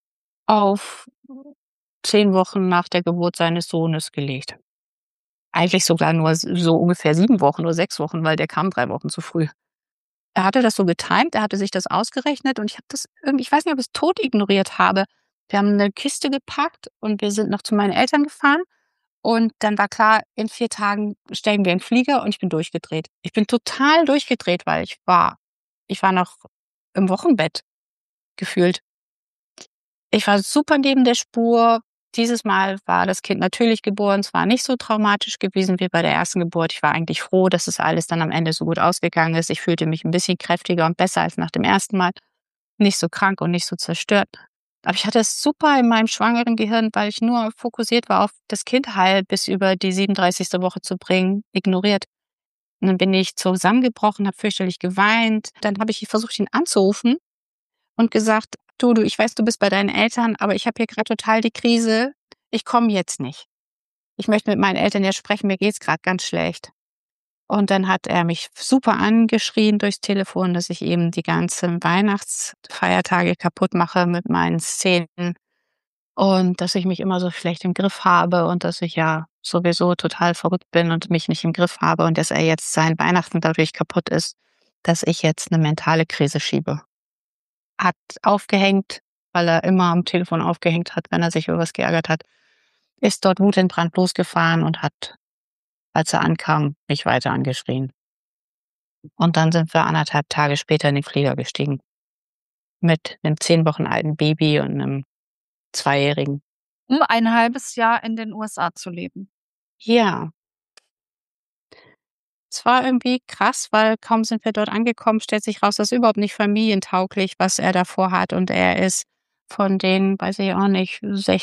auf 10 Wochen nach der Geburt seines Sohnes gelegt. Eigentlich sogar nur so ungefähr 7 Wochen oder 6 Wochen, weil der kam 3 Wochen zu früh. Er hatte das so getimt, er hatte sich das ausgerechnet und ich habe das irgendwie, ich weiß nicht, ob ich's tot ignoriert habe. Wir haben 'ne Kiste gepackt und wir sind noch zu meinen Eltern gefahren und dann war klar, in 4 Tagen steigen wir in 'n Flieger und ich bin durchgedreht. Ich bin total durchgedreht, weil ich war noch im Wochenbett gefühlt. Ich war super neben der Spur. Dieses Mal war das Kind natürlich geboren. Es war nicht so traumatisch gewesen wie bei der ersten Geburt. Ich war eigentlich froh, dass es alles dann am Ende so gut ausgegangen ist. Ich fühlte mich 'n bisschen kräftiger und besser als nach dem ersten Mal. Nicht so krank und nicht so zerstört. Aber ich hatte es super in meinem schwangeren Gehirn, weil ich nur fokussiert war auf das Kind heil bis über die 37. Woche zu bringen, ignoriert. Und dann bin ich zusammengebrochen, habe fürchterlich geweint. Dann habe ich versucht, ihn anzurufen und gesagt: „Du, ich weiß, du bist bei deinen Eltern, aber ich habe hier grad total die Krise. Ich komme jetzt nicht. Ich möchte mit meinen Eltern jetzt sprechen, mir geht's grad ganz schlecht." Und dann hat er mich super angeschrien durchs Telefon, dass ich eben die ganzen Weihnachtsfeiertage kaputt mache mit meinen Szenen und dass ich mich immer so schlecht im Griff habe und dass ich ja sowieso total verrückt bin und mich nicht im Griff habe und dass er jetzt sein Weihnachten dadurch kaputt ist, dass ich jetzt 'ne mentale Krise schiebe. Hat aufgehängt, weil er immer am Telefon aufgehängt hat, wenn er sich über was geärgert hat, ist dort wutentbrannt losgefahren und hat als er ankam, mich weiter angeschrien. Und dann sind wir 1,5 Tage später in den Flieger gestiegen mit 'nem 10 Wochen alten Baby und 'nem Zweijährigen. Um ein halbes Jahr in den USA zu leben. Ja, es war irgendwie krass, weil kaum sind wir dort angekommen, stellt sich raus, das ist überhaupt nicht familientauglich, was er da vorhat. Und er ist von den, weiß ich auch nicht,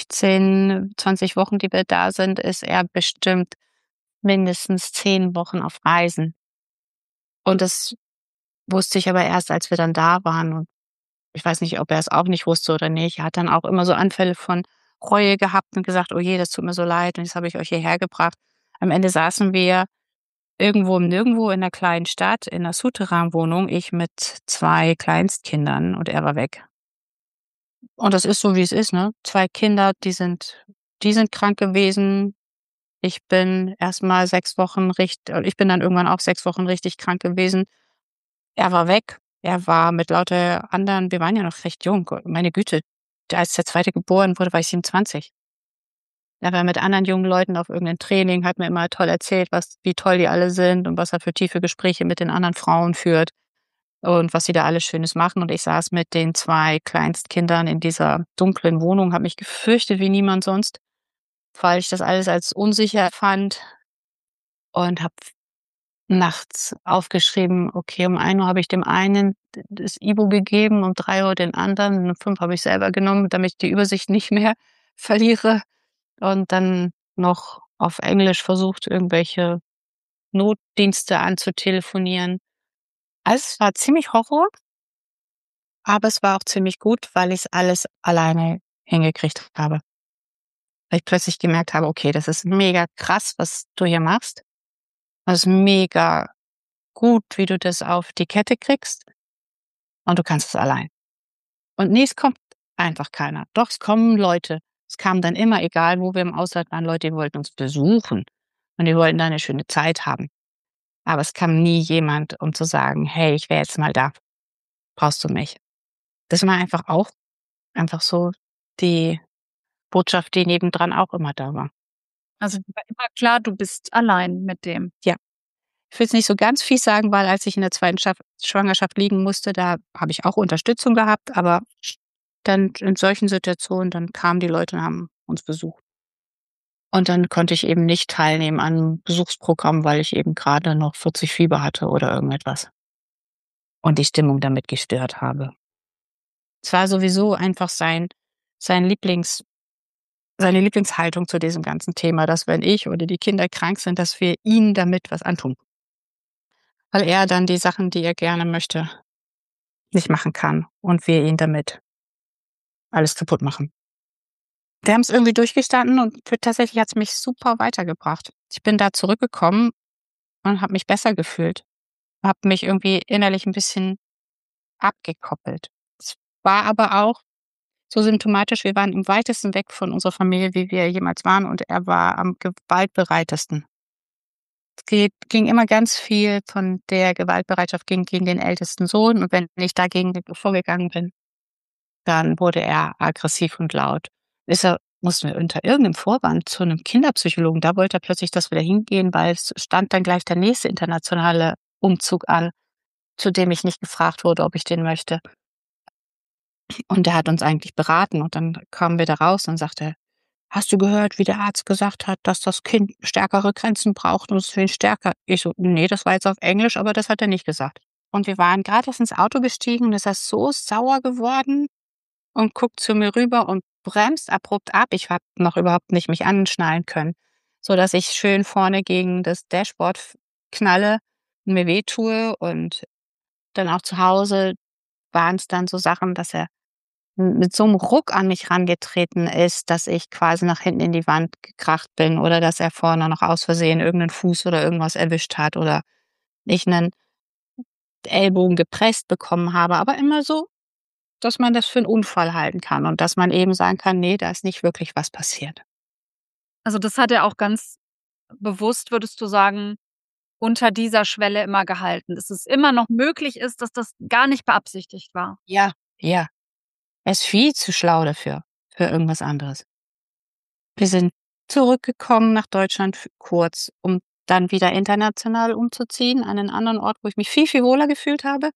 16, 20 Wochen, die wir da sind, ist er bestimmt mindestens 10 Wochen auf Reisen. Und das wusste ich aber erst, als wir dann da waren. Und ich weiß nicht, ob er es auch nicht wusste oder nicht. Er hat dann auch immer so Anfälle von Reue gehabt und gesagt: „Oh je, das tut mir so leid und jetzt habe ich euch hierher gebracht.“ Am Ende saßen wir irgendwo im Nirgendwo in 'ner kleinen Stadt in 'ner Souterrain-Wohnung, ich mit 2 Kleinstkindern und er war weg. Und das ist so, wie es ist, ne? 2 Kinder, die sind krank gewesen. Ich bin erst mal 6 Wochen ich bin dann irgendwann auch 6 Wochen richtig krank gewesen. Er war weg. Er war mit lauter anderen, wir waren ja noch recht jung. Meine Güte, als der Zweite geboren wurde, war ich 27. Er war mit anderen jungen Leuten auf irgend 'nem Training, hat mir immer toll erzählt, wie toll die alle sind und was er für tiefe Gespräche mit den anderen Frauen führt und was sie da alles Schönes machen. Und ich saß mit den 2 Kleinstkindern in dieser dunklen Wohnung, habe mich gefürchtet wie niemand sonst, weil ich das alles als unsicher fand und habe nachts aufgeschrieben, okay, um 1 Uhr habe ich dem einen das Ibu gegeben, um 3 Uhr den anderen und um 5 habe ich selber genommen, damit ich die Übersicht nicht mehr verliere. Und dann noch auf Englisch versucht, irgendwelche Notdienste anzutelefonieren. Also, es war ziemlich Horror, aber es war auch ziemlich gut, weil ich's alles alleine hingekriegt habe. Weil ich plötzlich gemerkt habe: „Okay, das ist mega krass, was du hier machst. Das ist mega gut, wie du das auf die Kette kriegst und du kannst es allein.“ Und ne, es kommt einfach keiner. Doch, es kommen Leute. Es kamen dann immer, egal wo wir im Ausland waren, Leute, die wollten uns besuchen und die wollten da 'ne schöne Zeit haben. Aber es kam nie jemand, um zu sagen: „Hey, ich wäre jetzt mal da. Brauchst du mich?“ Das war einfach so die Botschaft, die nebendran auch immer da war. Also, dir war immer klar, du bist allein mit dem. Ja, ich will's nicht so ganz fies sagen, weil als ich in der 2. Schwangerschaft liegen musste, da habe ich auch Unterstützung gehabt, aber dann in solchen Situationen, dann kamen die Leute und haben uns besucht. Und dann konnte ich eben nicht teilnehmen an Besuchsprogramm, weil ich eben grade noch 40 Fieber hatte oder irgendetwas und die Stimmung damit gestört habe. Es war sowieso einfach sein Lieblings seine Lieblingshaltung zu diesem ganzen Thema, dass wenn ich oder die Kinder krank sind, dass wir ihnen damit was antun. Weil er dann die Sachen, die er gerne möchte, nicht machen kann und wir ihn damit alles kaputt machen. Wir haben's irgendwie durchgestanden und tatsächlich hat's mich super weitergebracht. Ich bin da zurückgekommen und habe mich besser gefühlt, habe mich irgendwie innerlich 'n bisschen abgekoppelt. Es war aber auch so symptomatisch, wir waren am weitesten weg von unserer Familie, wie wir jemals waren, und er war am gewaltbereitesten. Es ging immer ganz viel von der Gewaltbereitschaft gegen den ältesten Sohn, und wenn ich dagegen vorgegangen bin, dann wurde er aggressiv und laut. Mussten wir unter irgendeinem Vorwand zu einem Kinderpsychologen. Da wollte er plötzlich, dass wir da hingehen, weil es stand dann gleich der nächste internationale Umzug an, zu dem ich nicht gefragt wurde, ob ich den möchte. Und der hat uns eigentlich beraten und dann kamen wir da raus und sagte: „Hast du gehört, wie der Arzt gesagt hat, dass das Kind stärkere Grenzen braucht und deswegen stärker?“ Ich so: „Ne, das war jetzt auf Englisch, aber das hat er nicht gesagt.“ Und wir waren grad erst ins Auto gestiegen und ist er so sauer geworden und guckt zu mir rüber und bremst abrupt ab. Ich habe noch überhaupt nicht mich anschnallen können, sodass ich schön vorne gegen das Dashboard knalle und mir wehtue. Und dann auch zu Hause waren's dann so Sachen, dass er mit so 'nem Ruck an mich rangetreten ist, dass ich quasi nach hinten in die Wand gekracht bin oder dass er vorne noch aus Versehen irgend 'nen Fuß oder irgendwas erwischt hat oder ich 'nen Ellbogen gepresst bekommen habe, aber immer so, dass man das für 'n Unfall halten kann und dass man eben sagen kann: „Ne, da ist nicht wirklich was passiert.“ Also, das hat er auch ganz bewusst, würdest du sagen, unter dieser Schwelle immer gehalten, dass es immer noch möglich ist, dass das gar nicht beabsichtigt war? Ja, ja. Er ist viel zu schlau dafür, für irgendwas anderes. Wir sind zurückgekommen nach Deutschland f kurz, um dann wieder international umzuziehen an einen anderen Ort, wo ich mich viel, viel wohler gefühlt habe,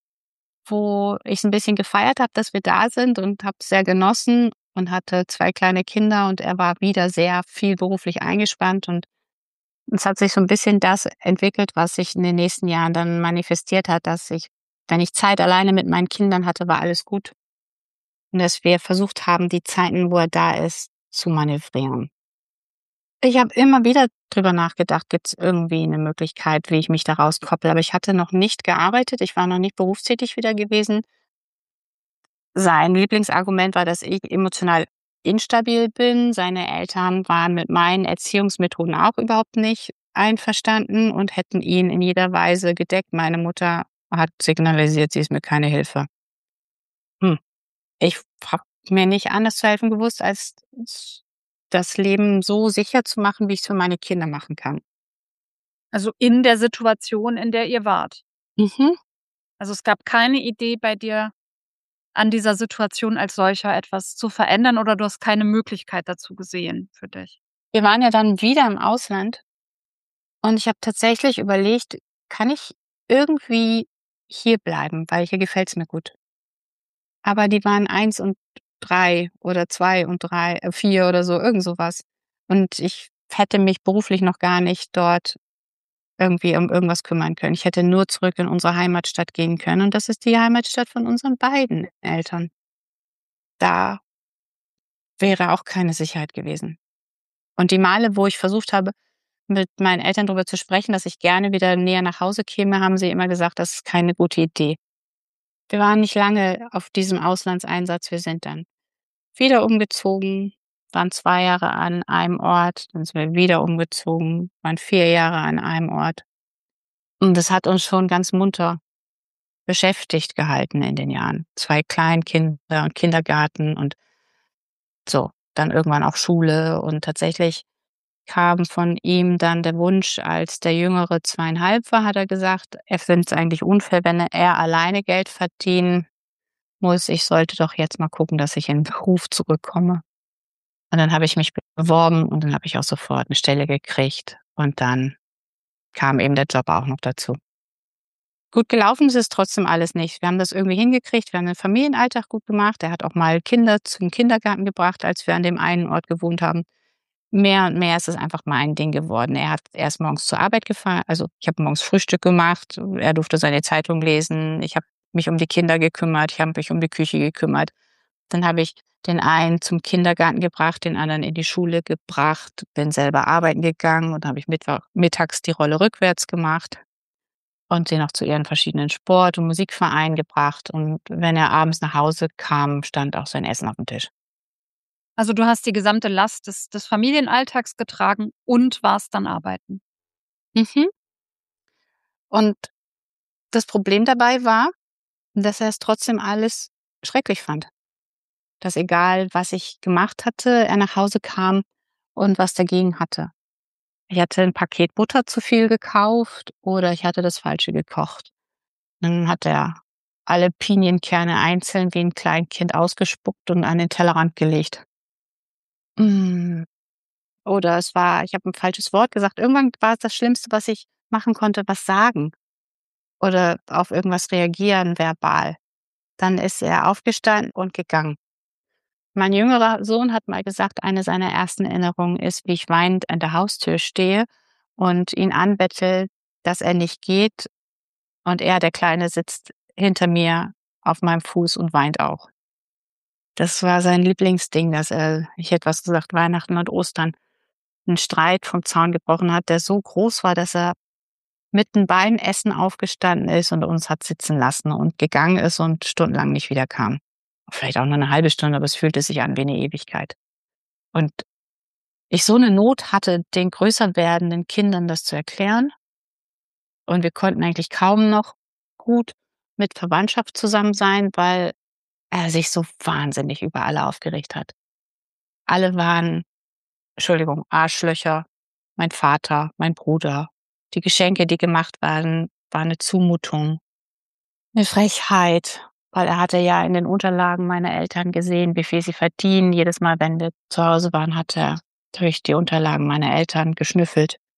wo ich's 'n bisschen gefeiert habe, dass wir da sind und habe es sehr genossen und hatte 2 kleine Kinder und er war wieder sehr viel beruflich eingespannt und es hat sich so 'n bisschen das entwickelt, was sich in den nächsten Jahren dann manifestiert hat, dass ich, wenn ich Zeit alleine mit meinen Kindern hatte, war alles gut und dass wir versucht haben, die Zeiten, wo er da ist, zu manövrieren. Ich habe immer wieder drüber nachgedacht, gibt's irgendwie 'ne Möglichkeit, wie ich mich da rauskoppel, aber ich hatte noch nicht gearbeitet, ich war noch nicht berufstätig wieder gewesen. Sein Lieblingsargument war, dass ich emotional instabil bin. Seine Eltern waren mit meinen Erziehungsmethoden auch überhaupt nicht einverstanden und hätten ihn in jeder Weise gedeckt. Meine Mutter hat signalisiert, sie ist mir keine Hilfe. Hm, ich habe mir nicht anders zu helfen gewusst, als das Leben so sicher zu machen, wie ich's für meine Kinder machen kann. Also in der Situation, in der ihr wart. Mhm. Also es gab keine Idee bei dir, an dieser Situation als solcher etwas zu verändern oder du hast keine Möglichkeit dazu gesehen für dich? Wir waren ja dann wieder im Ausland und ich habe tatsächlich überlegt, kann ich irgendwie hier bleiben, weil hier gefällt's mir gut. Aber die waren 1 und 3 oder 2 und 3 4 oder so, irgend so was. Und ich hätte mich beruflich noch gar nicht dort irgendwie um irgendwas kümmern können. Ich hätte nur zurück in unsere Heimatstadt gehen können und das ist die Heimatstadt von unseren beiden Eltern. Da wäre auch keine Sicherheit gewesen. Und die Male, wo ich versucht habe, mit meinen Eltern darüber zu sprechen, dass ich gerne wieder näher nach Hause käme, haben sie immer gesagt, das ist keine gute Idee. Wir waren nicht lange auf diesem Auslandseinsatz. Wir sind dann wieder umgezogen, waren 2 Jahre an einem Ort, dann sind wir wieder umgezogen, waren 4 Jahre an einem Ort. Und das hat uns schon ganz munter beschäftigt gehalten in den Jahren. 2 Kleinkinder und Kindergarten und so, dann irgendwann auch Schule und tatsächlich kam von ihm dann der Wunsch, als der Jüngere 2,5 war, hat er gesagt, er findet es eigentlich unfair, wenn er alleine Geld verdienen muss. Ich sollte doch jetzt mal gucken, dass ich in 'n Beruf zurückkomme. Und dann habe ich mich beworben und dann habe ich auch sofort 'ne Stelle gekriegt und dann kam eben der Job auch noch dazu. Gut gelaufen ist es trotzdem alles nicht. Wir haben das irgendwie hingekriegt. Wir haben den Familienalltag gut gemacht. Er hat auch mal Kinder zum Kindergarten gebracht, als wir an dem einen Ort gewohnt haben. Mehr und mehr ist es einfach mein Ding geworden. Er ist morgens zur Arbeit gefahren. Also, ich habe morgens Frühstück gemacht. Er durfte seine Zeitung lesen. Ich habe mich um die Kinder gekümmert. Ich habe mich um die Küche gekümmert. Dann habe ich den einen zum Kindergarten gebracht, den anderen in die Schule gebracht, bin selber arbeiten gegangen und habe ich mittags die Rolle rückwärts gemacht und sie noch zu ihren verschiedenen Sport und Musikvereinen gebracht. Und wenn er abends nach Hause kam, stand auch sein Essen aufm Tisch. Also du hast die gesamte Last des Familienalltags getragen und warst dann arbeiten? Mhm. Und das Problem dabei war, dass er es trotzdem alles schrecklich fand. Dass egal, was ich gemacht hatte, er nach Hause kam und was dagegen hatte. Ich hatte 'n Paket Butter zu viel gekauft oder ich hatte das Falsche gekocht. Dann hat er alle Pinienkerne einzeln wie 'n Kleinkind ausgespuckt und an den Tellerrand gelegt. Oder ich habe 'n falsches Wort gesagt. Irgendwann war es das Schlimmste, was ich machen konnte, was sagen oder auf irgendwas reagieren verbal. Dann ist er aufgestanden und gegangen. Mein jüngerer Sohn hat mal gesagt, eine seiner ersten Erinnerungen ist, wie ich weinend an der Haustür stehe und ihn anbettle, dass er nicht geht und er, der Kleine, sitzt hinter mir auf meinem Fuß und weint auch. Das war sein Lieblingsding, dass er ich hätte fast gesagt, Weihnachten und Ostern 'n Streit vom Zaun gebrochen hat, der so groß war, dass er mitten beim Essen aufgestanden ist und uns hat sitzen lassen und gegangen ist und stundenlang nicht wiederkam. Vielleicht auch nur 'ne halbe Stunde, aber es fühlte sich an wie 'ne Ewigkeit. Und ich so 'ne Not hatte, den größer werdenden Kindern das zu erklären. Und wir konnten eigentlich kaum noch gut mit Verwandtschaft zusammen sein, weil er sich so wahnsinnig über alle aufgeregt hat. Alle waren, Entschuldigung, Arschlöcher. Mein Vater, mein Bruder. Die Geschenke, die gemacht waren, war 'ne Zumutung, 'ne Frechheit, weil er hatte ja in den Unterlagen meiner Eltern gesehen, wie viel sie verdienen. Jedes Mal, wenn wir zu Hause waren, hat er durch die Unterlagen meiner Eltern geschnüffelt.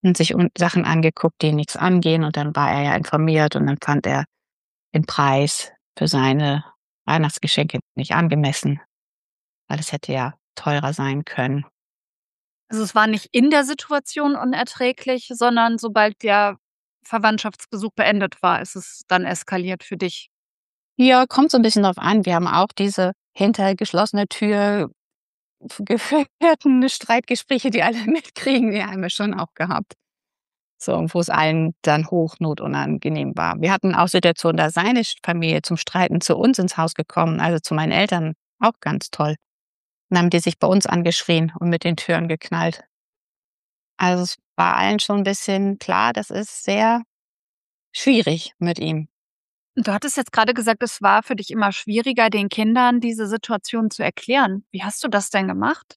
und sich Sachen angeguckt, die ihn nichts angehen. Und dann war er ja informiert und dann fand er den Preis für seine Weihnachtsgeschenke nicht angemessen, weil es hätte ja teurer sein können. Also, es war nicht in der Situation unerträglich, sondern sobald der Verwandtschaftsbesuch beendet war, ist es dann eskaliert für dich? Ja, kommt so ein bisschen drauf an. Wir haben auch diese hinter geschlossener Tür geführten Streitgespräche, die alle mitkriegen, die haben wir schon auch gehabt. So, wo es allen dann hochnotunangenehm war. Wir hatten auch Situationen, da seine Familie zum Streiten zu uns ins Haus gekommen, also zu meinen Eltern, auch ganz toll. Dann haben die sich bei uns angeschrien und mit den Türen geknallt. Also, es war allen schon ein bisschen klar, das ist sehr schwierig mit ihm. Du hattest jetzt gerade gesagt, es war für dich immer schwieriger, den Kindern diese Situation zu erklären. Wie hast du das denn gemacht?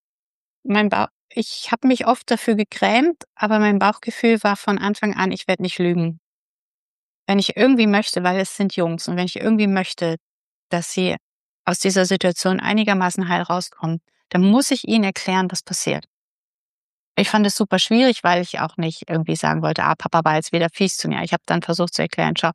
Ich habe mich oft dafür gegrämt, aber mein Bauchgefühl war von Anfang an, ich werde nicht lügen. Wenn ich irgendwie möchte, weil es sind Jungs, und wenn ich irgendwie möchte, dass sie aus dieser Situation einigermaßen heil rauskommen, dann muss ich ihnen erklären, was passiert. Ich fand es super schwierig, weil ich auch nicht irgendwie sagen wollte: „Ah, Papa war jetzt wieder fies zu mir." Ich habe dann versucht zu erklären: „Schau,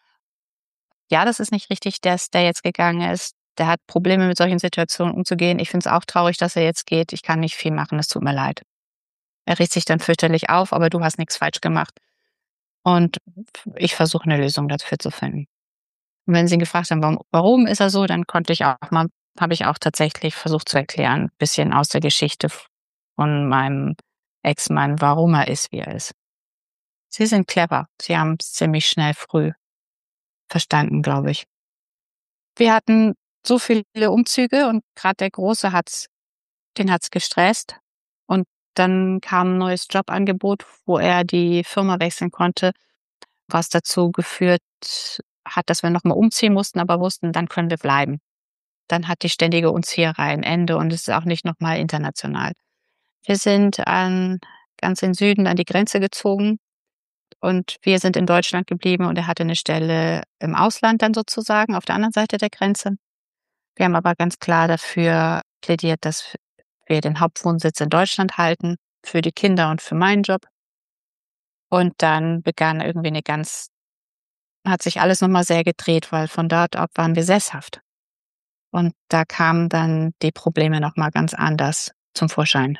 ja, das ist nicht richtig, dass der jetzt gegangen ist. Der hat Probleme, mit solchen Situationen umzugehen. Ich finde es auch traurig, dass er jetzt geht. Ich kann nicht viel machen, es tut mir leid." Er regt sich dann fürchterlich auf, aber du hast nichts falsch gemacht. Und ich versuche eine Lösung dafür zu finden. Und wenn sie ihn gefragt haben: „Warum ist er so?", dann konnte ich auch mal habe ich auch tatsächlich versucht zu erklären, bisschen aus der Geschichte von meinem Ex-Mann, warum er ist, wie er ist. Sie sind clever. Sie haben's ziemlich schnell früh verstanden, glaube ich. Wir hatten so viele Umzüge und grad der Große den hat's gestresst. Und dann kam 'n neues Jobangebot, wo er die Firma wechseln konnte, was dazu geführt hat, dass wir noch mal umziehen mussten, aber wussten, dann können wir bleiben. Dann hat die ständige Unzieherei ein Ende und es ist auch nicht noch mal international. Wir sind ganz in Süden an die Grenze gezogen und wir sind in Deutschland geblieben und er hatte 'ne Stelle im Ausland dann sozusagen auf der anderen Seite der Grenze. Wir haben aber ganz klar dafür plädiert, dass wir den Hauptwohnsitz in Deutschland halten, für die Kinder und für meinen Job. Und dann begann irgendwie hat sich alles noch mal sehr gedreht, weil von dort ab waren wir sesshaft. Und da kamen dann die Probleme noch mal ganz anders zum Vorschein.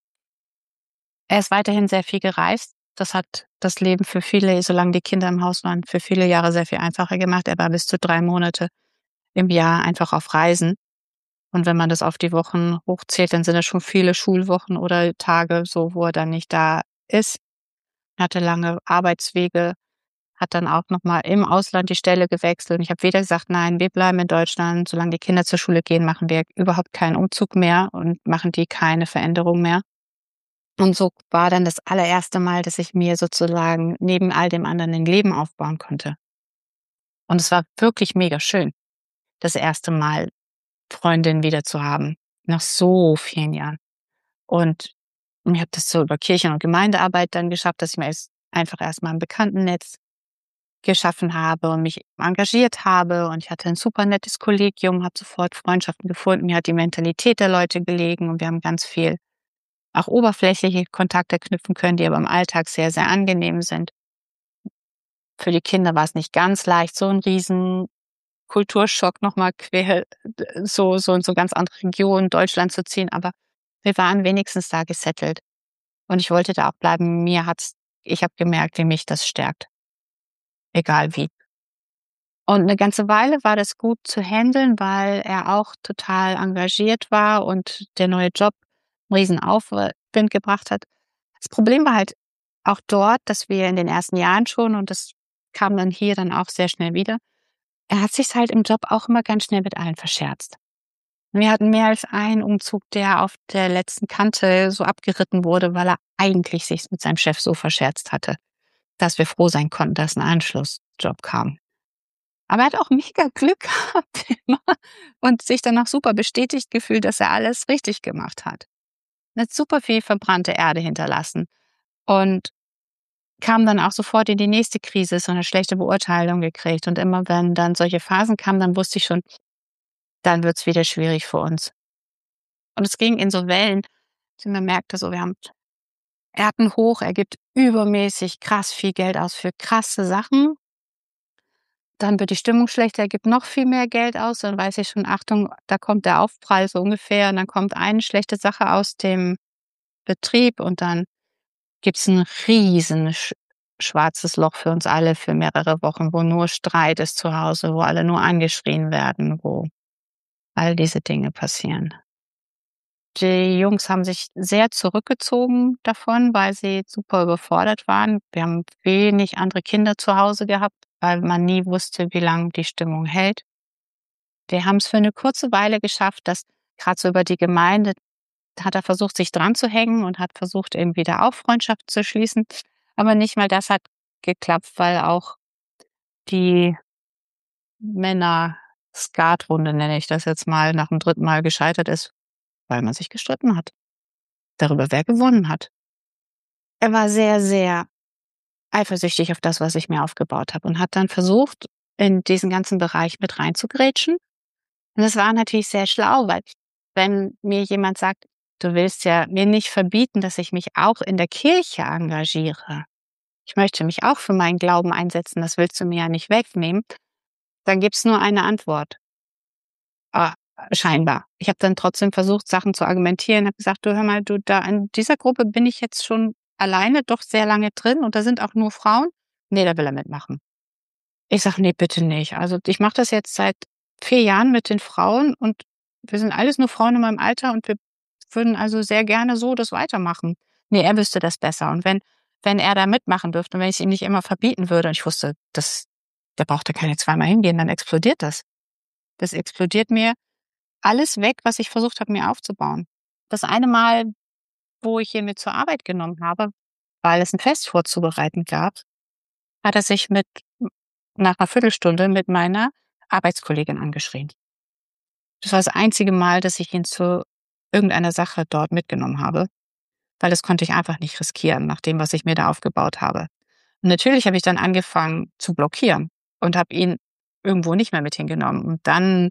Er ist weiterhin sehr viel gereist. Das hat das Leben für viele, solange die Kinder im Haus waren, für viele Jahre sehr viel einfacher gemacht. Er war bis zu 3 Monate im Jahr einfach auf Reisen. Und wenn man das auf die Wochen hochzählt, dann sind das schon viele Schulwochen oder Tage so, wo er dann nicht da ist. Er hatte lange Arbeitswege, hat dann auch noch mal im Ausland die Stelle gewechselt. Und ich habe wieder gesagt: „Nein, wir bleiben in Deutschland. Solange die Kinder zur Schule gehen, machen wir überhaupt keinen Umzug mehr und machen die keine Veränderung mehr." Und so war dann das allererste Mal, dass ich mir sozusagen neben all dem anderen 'nen Leben aufbauen konnte. Und es war wirklich mega schön, das erste Mal Freundinnen wieder zu haben, nach so vielen Jahren. Und ich habe das so über Kirchen und Gemeindearbeit dann geschafft, dass ich mir einfach erst mal 'n Bekanntennetz geschaffen habe und mich engagiert habe. Und ich hatte 'n super nettes Kollegium, habe sofort Freundschaften gefunden. Mir hat die Mentalität der Leute gelegen und wir haben ganz viel auch oberflächliche Kontakte knüpfen können, die aber im Alltag sehr, sehr angenehm sind. Für die Kinder war es nicht ganz leicht, so 'n riesen Kulturschock noch mal quer so in so ganz andere Region Deutschland zu ziehen, aber wir waren wenigstens da gesettelt und ich wollte da auch bleiben. Ich habe gemerkt, wie mich das stärkt, egal wie. Und 'ne ganze Weile war das gut zu händeln, weil er auch total engagiert war und der neue Job 'n riesen Aufwind gebracht hat. Das Problem war halt auch dort, dass wir in den ersten Jahren schon, und das kam dann hier dann auch sehr schnell wieder, er hat sich's halt im Job auch immer ganz schnell mit allen verscherzt. Wir hatten mehr als einen Umzug, der auf der letzten Kante so abgeritten wurde, weil er eigentlich sich's mit seinem Chef so verscherzt hatte, dass wir froh sein konnten, dass 'n Anschlussjob kam. Aber er hat auch mega Glück gehabt immer und sich danach super bestätigt gefühlt, dass er alles richtig gemacht hat. Er hat super viel verbrannte Erde hinterlassen und kam dann auch sofort in die nächste Krise, so 'ne schlechte Beurteilung gekriegt. Und immer wenn dann solche Phasen kamen, dann wusste ich schon, dann wird's wieder schwierig für uns. Und es ging in so Wellen, dass man merkte so, wir haben Ärten hoch, er gibt übermäßig krass viel Geld aus für krasse Sachen. Dann wird die Stimmung schlechter, er gibt noch viel mehr Geld aus, dann weiß ich schon, Achtung, da kommt der Aufprall so ungefähr und dann kommt eine schlechte Sache aus dem Betrieb und dann gibt's 'n riesen schwarzes Loch für uns alle für mehrere Wochen, wo nur Streit ist zu Hause, wo alle nur angeschrien werden, wo all diese Dinge passieren. Die Jungs haben sich sehr zurückgezogen davon, weil sie super überfordert waren. Wir haben wenig andere Kinder zu Hause gehabt, weil man nie wusste, wie lang die Stimmung hält. Wir haben's für 'ne kurze Weile geschafft, dass grad so über die Gemeinde hat er versucht, sich dran zu hängen und hat versucht, irgendwie da auch Freundschaften zu schließen. Aber nicht mal das hat geklappt, weil auch die Männer-Skatrunde, nenne ich das jetzt mal, nach dem 3. Mal gescheitert ist, weil man sich gestritten hat darüber, wer gewonnen hat. Er war sehr, sehr eifersüchtig auf das, was ich mir aufgebaut habe und hat dann versucht, in diesen ganzen Bereich mit reinzugrätschen. Und das war natürlich sehr schlau, weil wenn mir jemand sagt: „Du willst ja mir nicht verbieten, dass ich mich auch in der Kirche engagiere. Ich möchte mich auch für meinen Glauben einsetzen, das willst du mir ja nicht wegnehmen." Dann gibt's nur eine Antwort, ah, scheinbar. Ich habe dann trotzdem versucht, Sachen zu argumentieren, habe gesagt: „Du, hör mal, du, da in dieser Gruppe bin ich jetzt schon alleine doch sehr lange drin und da sind auch nur Frauen." „Ne, da will er mitmachen." Ich sage: „Ne, bitte nicht. Also, ich mache das jetzt seit 4 Jahren mit den Frauen und wir sind alles nur Frauen in meinem Alter und wir würden also sehr gerne so das weitermachen." Ne, er wüsste das besser und wenn er da mitmachen dürfte und wenn ich's ihm nicht immer verbieten würde und ich wusste, der braucht da keine zweimal hingehen, dann explodiert das. Das explodiert mir alles weg, was ich versucht habe, mir aufzubauen. Das eine Mal, wo ich ihn mit zur Arbeit genommen habe, weil es 'n Fest vorzubereiten gab, hat er sich nach 'ner Viertelstunde mit meiner Arbeitskollegin angeschrien. Das war das einzige Mal, dass ich ihn zu irgendeiner Sache dort mitgenommen habe, weil das konnte ich einfach nicht riskieren nach dem, was ich mir da aufgebaut habe. Und natürlich habe ich dann angefangen zu blockieren und habe ihn irgendwo nicht mehr mit hingenommen. Und dann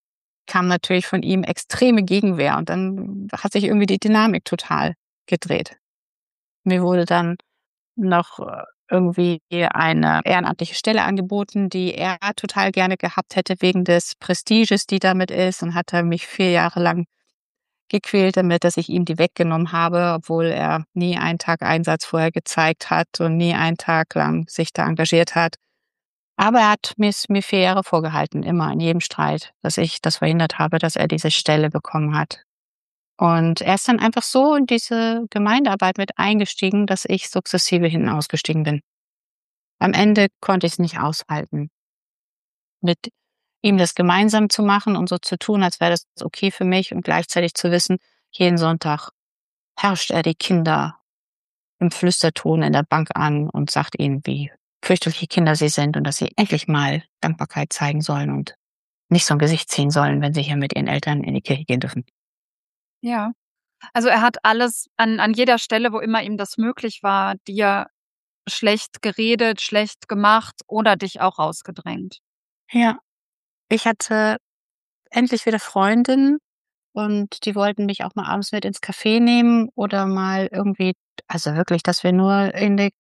kam natürlich von ihm extreme Gegenwehr und dann hat sich irgendwie die Dynamik total gedreht. Mir wurde dann noch, irgendwie eine ehrenamtliche Stelle angeboten, die er total gerne gehabt hätte wegen des Prestiges, die damit ist und hat er mich 4 Jahre lang gequält damit, dass ich ihm die weggenommen habe, obwohl er nie einen Tag Einsatz vorher gezeigt hat und nie einen Tag lang sich da engagiert hat. Aber er hat mir 4 Jahre vorgehalten, immer in jedem Streit, dass ich das verhindert habe, dass er diese Stelle bekommen hat. Und er ist dann einfach so in diese Gemeindearbeit mit eingestiegen, dass ich sukzessive hinten ausgestiegen bin. Am Ende konnte ich's nicht aushalten, mit ihm das gemeinsam zu machen und so zu tun, als wäre das okay für mich und gleichzeitig zu wissen, jeden Sonntag herrscht er die Kinder im Flüsterton in der Bank an und sagt ihnen, wie fürchterliche Kinder sie sind und dass sie endlich mal Dankbarkeit zeigen sollen und nicht so 'n Gesicht ziehen sollen, wenn sie hier mit ihren Eltern in die Kirche gehen dürfen. Ja. Also, er hat alles an jeder Stelle, wo immer ihm das möglich war, dir schlecht geredet, schlecht gemacht oder dich auch rausgedrängt. Ja, ich hatte endlich wieder Freundinnen und die wollten mich auch mal abends mit ins Café nehmen oder mal irgendwie also wirklich, dass wir nur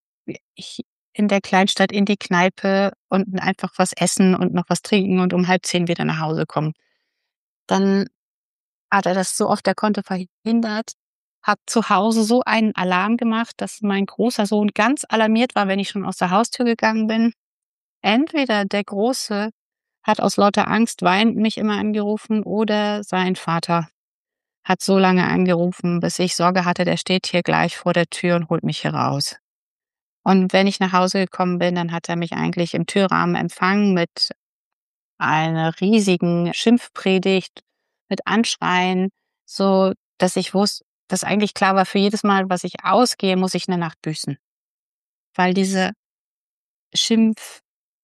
ich in der Kleinstadt in die Kneipe und einfach was essen und noch was trinken und um 9:30 wieder nach Hause kommen. Dann hat er das so oft er konnte verhindert, hat zu Hause so einen Alarm gemacht, dass mein großer Sohn ganz alarmiert war, wenn ich schon aus der Haustür gegangen bin. Entweder der Große hat aus lauter Angst weinend mich immer angerufen oder sein Vater hat so lange angerufen, bis ich Sorge hatte, der steht hier gleich vor der Tür und holt mich hier raus. Und wenn ich nach Hause gekommen bin, dann hat er mich eigentlich im Türrahmen empfangen mit einer riesigen Schimpfpredigt, mit Anschreien, so dass ich wusste, dass eigentlich klar war, für jedes Mal, was ich ausgehe, muss ich 'ne Nacht büßen. Weil diese Schimpforgien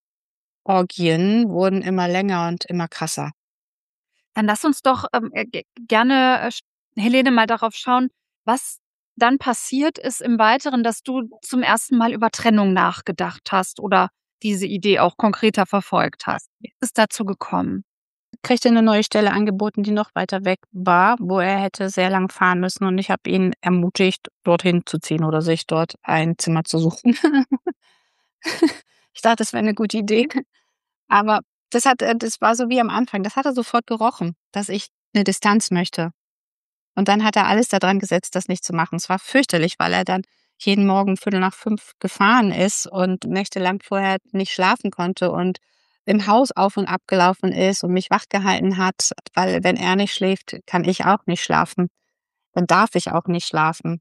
wurden immer länger und immer krasser. Dann lass uns doch, gerne, Helene, mal darauf schauen, was dann passiert ist im Weiteren, dass du zum ersten Mal über Trennung nachgedacht hast oder diese Idee auch konkreter verfolgt hast. Wie ist es dazu gekommen? kriegte eine neue Stelle angeboten, die noch weiter weg war, wo er hätte sehr lang fahren müssen, und ich habe ihn ermutigt, dorthin zu ziehen oder sich dort ein Zimmer zu suchen. Ich dachte, das wäre eine gute Idee, aber das war so wie am Anfang. Das hat er sofort gerochen, dass ich eine Distanz möchte. Und dann hat er alles da dran gesetzt, das nicht zu machen. Es war fürchterlich, weil er dann jeden Morgen 4:45 gefahren ist und nächtelang vorher nicht schlafen konnte und im Haus auf und ab gelaufen ist und mich wachgehalten hat, weil wenn er nicht schläft, kann ich auch nicht schlafen. Dann darf ich auch nicht schlafen.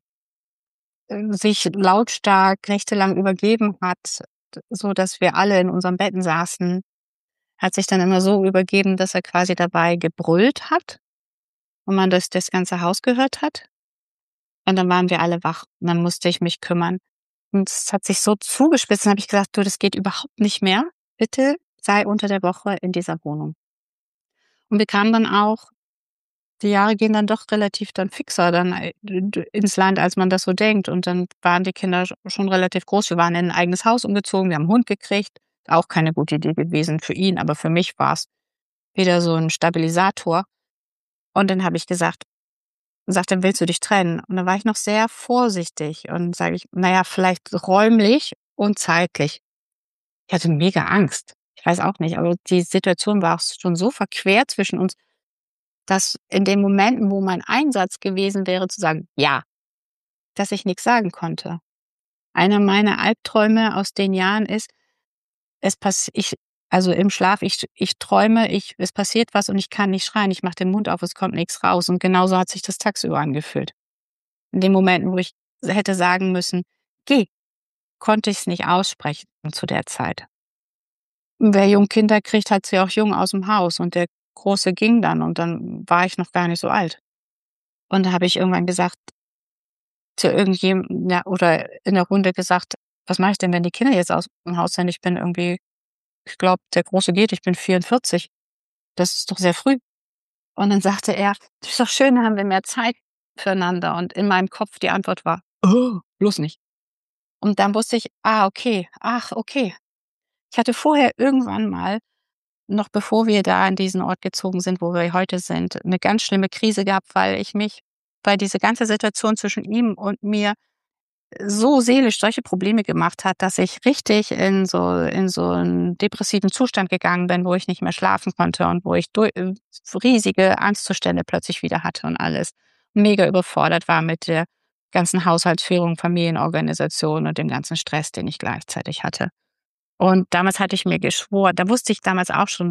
Sich lautstark nächtelang übergeben hat, so dass wir alle in unseren Betten saßen, hat sich dann immer so übergeben, dass er quasi dabei gebrüllt hat und man das ganze Haus gehört hat. Und dann waren wir alle wach und dann musste ich mich kümmern. Und es hat sich so zugespitzt, dann habe ich gesagt: „Du, das geht überhaupt nicht mehr. Bitte sei unter der Woche in dieser Wohnung.“ Und wir kamen dann auch, die Jahre gehen dann doch relativ dann fixer dann, ins Land, als man das so denkt. Und dann waren die Kinder schon relativ groß. Wir waren in 'n eigenes Haus umgezogen, wir haben 'n Hund gekriegt. Auch keine gute Idee gewesen für ihn, aber für mich war's wieder so 'n Stabilisator. Und dann habe ich gesagt sagt er: „Willst du dich trennen?“ Und dann war ich noch sehr vorsichtig und sage ich: „Na ja, vielleicht räumlich und zeitlich.“ Ich hatte mega Angst. Ich weiß auch nicht, aber die Situation war auch schon so verquer zwischen uns, dass in den Momenten, wo mein Einsatz gewesen wäre zu sagen: „Ja“, dass ich nix sagen konnte. Einer meiner Albträume aus den Jahren ist, es pass ich also im Schlaf, ich träume, es passiert was und ich kann nicht schreien. Ich mache den Mund auf, es kommt nix raus. Und genauso hat sich das tagsüber angefühlt. In den Momenten, wo ich hätte sagen müssen: „Geh“, konnte ich's nicht aussprechen zu der Zeit. Wer jung Kinder kriegt, hat sie auch jung aus'm Haus, und der Große ging dann, und dann war ich noch gar nicht so alt. Und da habe ich irgendwann gesagt zu ja, oder in der Runde gesagt: „Was mache ich denn, wenn die Kinder jetzt aus'm Haus sind? Ich glaube, der Große geht, ich bin 44. Das ist doch sehr früh.“ Und dann sagte er: „Das ist doch schön, dann haben wir mehr Zeit füreinander.“ Und in meinem Kopf die Antwort war: „Oh, bloß nicht.“ Und dann wusste ich: „Ah, okay. Ach, okay.“ Ich hatte vorher irgendwann mal, noch bevor wir da an diesen Ort gezogen sind, wo wir heute sind, 'ne ganz schlimme Krise gehabt, weil diese ganze Situation zwischen ihm und mir so seelisch solche Probleme gemacht hat, dass ich richtig in so 'n depressiven Zustand gegangen bin, wo ich nicht mehr schlafen konnte und wo ich riesige Angstzustände plötzlich wieder hatte und alles. Mega überfordert war mit der ganzen Haushaltsführung, Familienorganisation und dem ganzen Stress, den ich gleichzeitig hatte. Und damals hatte ich mir geschworen, da wusste ich damals auch schon,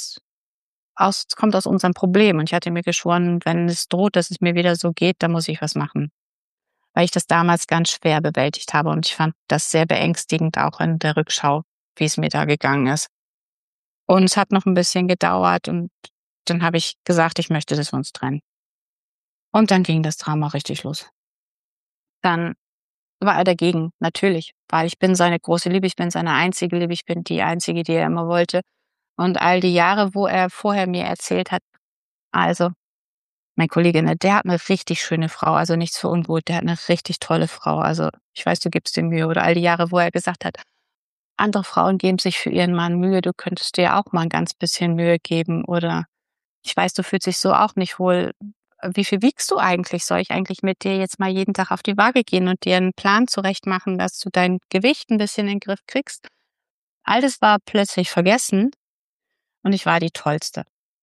kommt aus unserem Problem. Und ich hatte mir geschworen, wenn es droht, dass es mir wieder so geht, dann muss ich was machen. Weil ich das damals ganz schwer bewältigt habe, und ich fand das sehr beängstigend, auch in der Rückschau, wie es mir da gegangen ist. Und es hat noch ein bisschen gedauert, und dann habe ich gesagt, ich möchte, dass wir uns trennen. Und dann ging das Drama richtig los. Dann war er dagegen, natürlich, weil ich bin seine große Liebe, ich bin seine einzige Liebe, ich bin die Einzige, die er immer wollte. Und all die Jahre, wo er vorher mir erzählt hat, also, mein Kollege, ne, der hat 'ne richtig schöne Frau, also nichts für ungut, der hat 'ne richtig tolle Frau. Also, ich weiß, du gibst dir Mühe. Oder all die Jahre, wo er gesagt hat: „Andere Frauen geben sich für ihren Mann Mühe, du könntest dir auch mal 'n ganz bisschen Mühe geben.“ Oder: „Ich weiß, du fühlst dich so auch nicht wohl. Wie viel wiegst du eigentlich? Soll ich eigentlich mit dir jetzt mal jeden Tag auf die Waage gehen und dir 'n Plan zurechtmachen, dass du dein Gewicht 'n bisschen in den Griff kriegst?“ All das war plötzlich vergessen, und ich war die Tollste.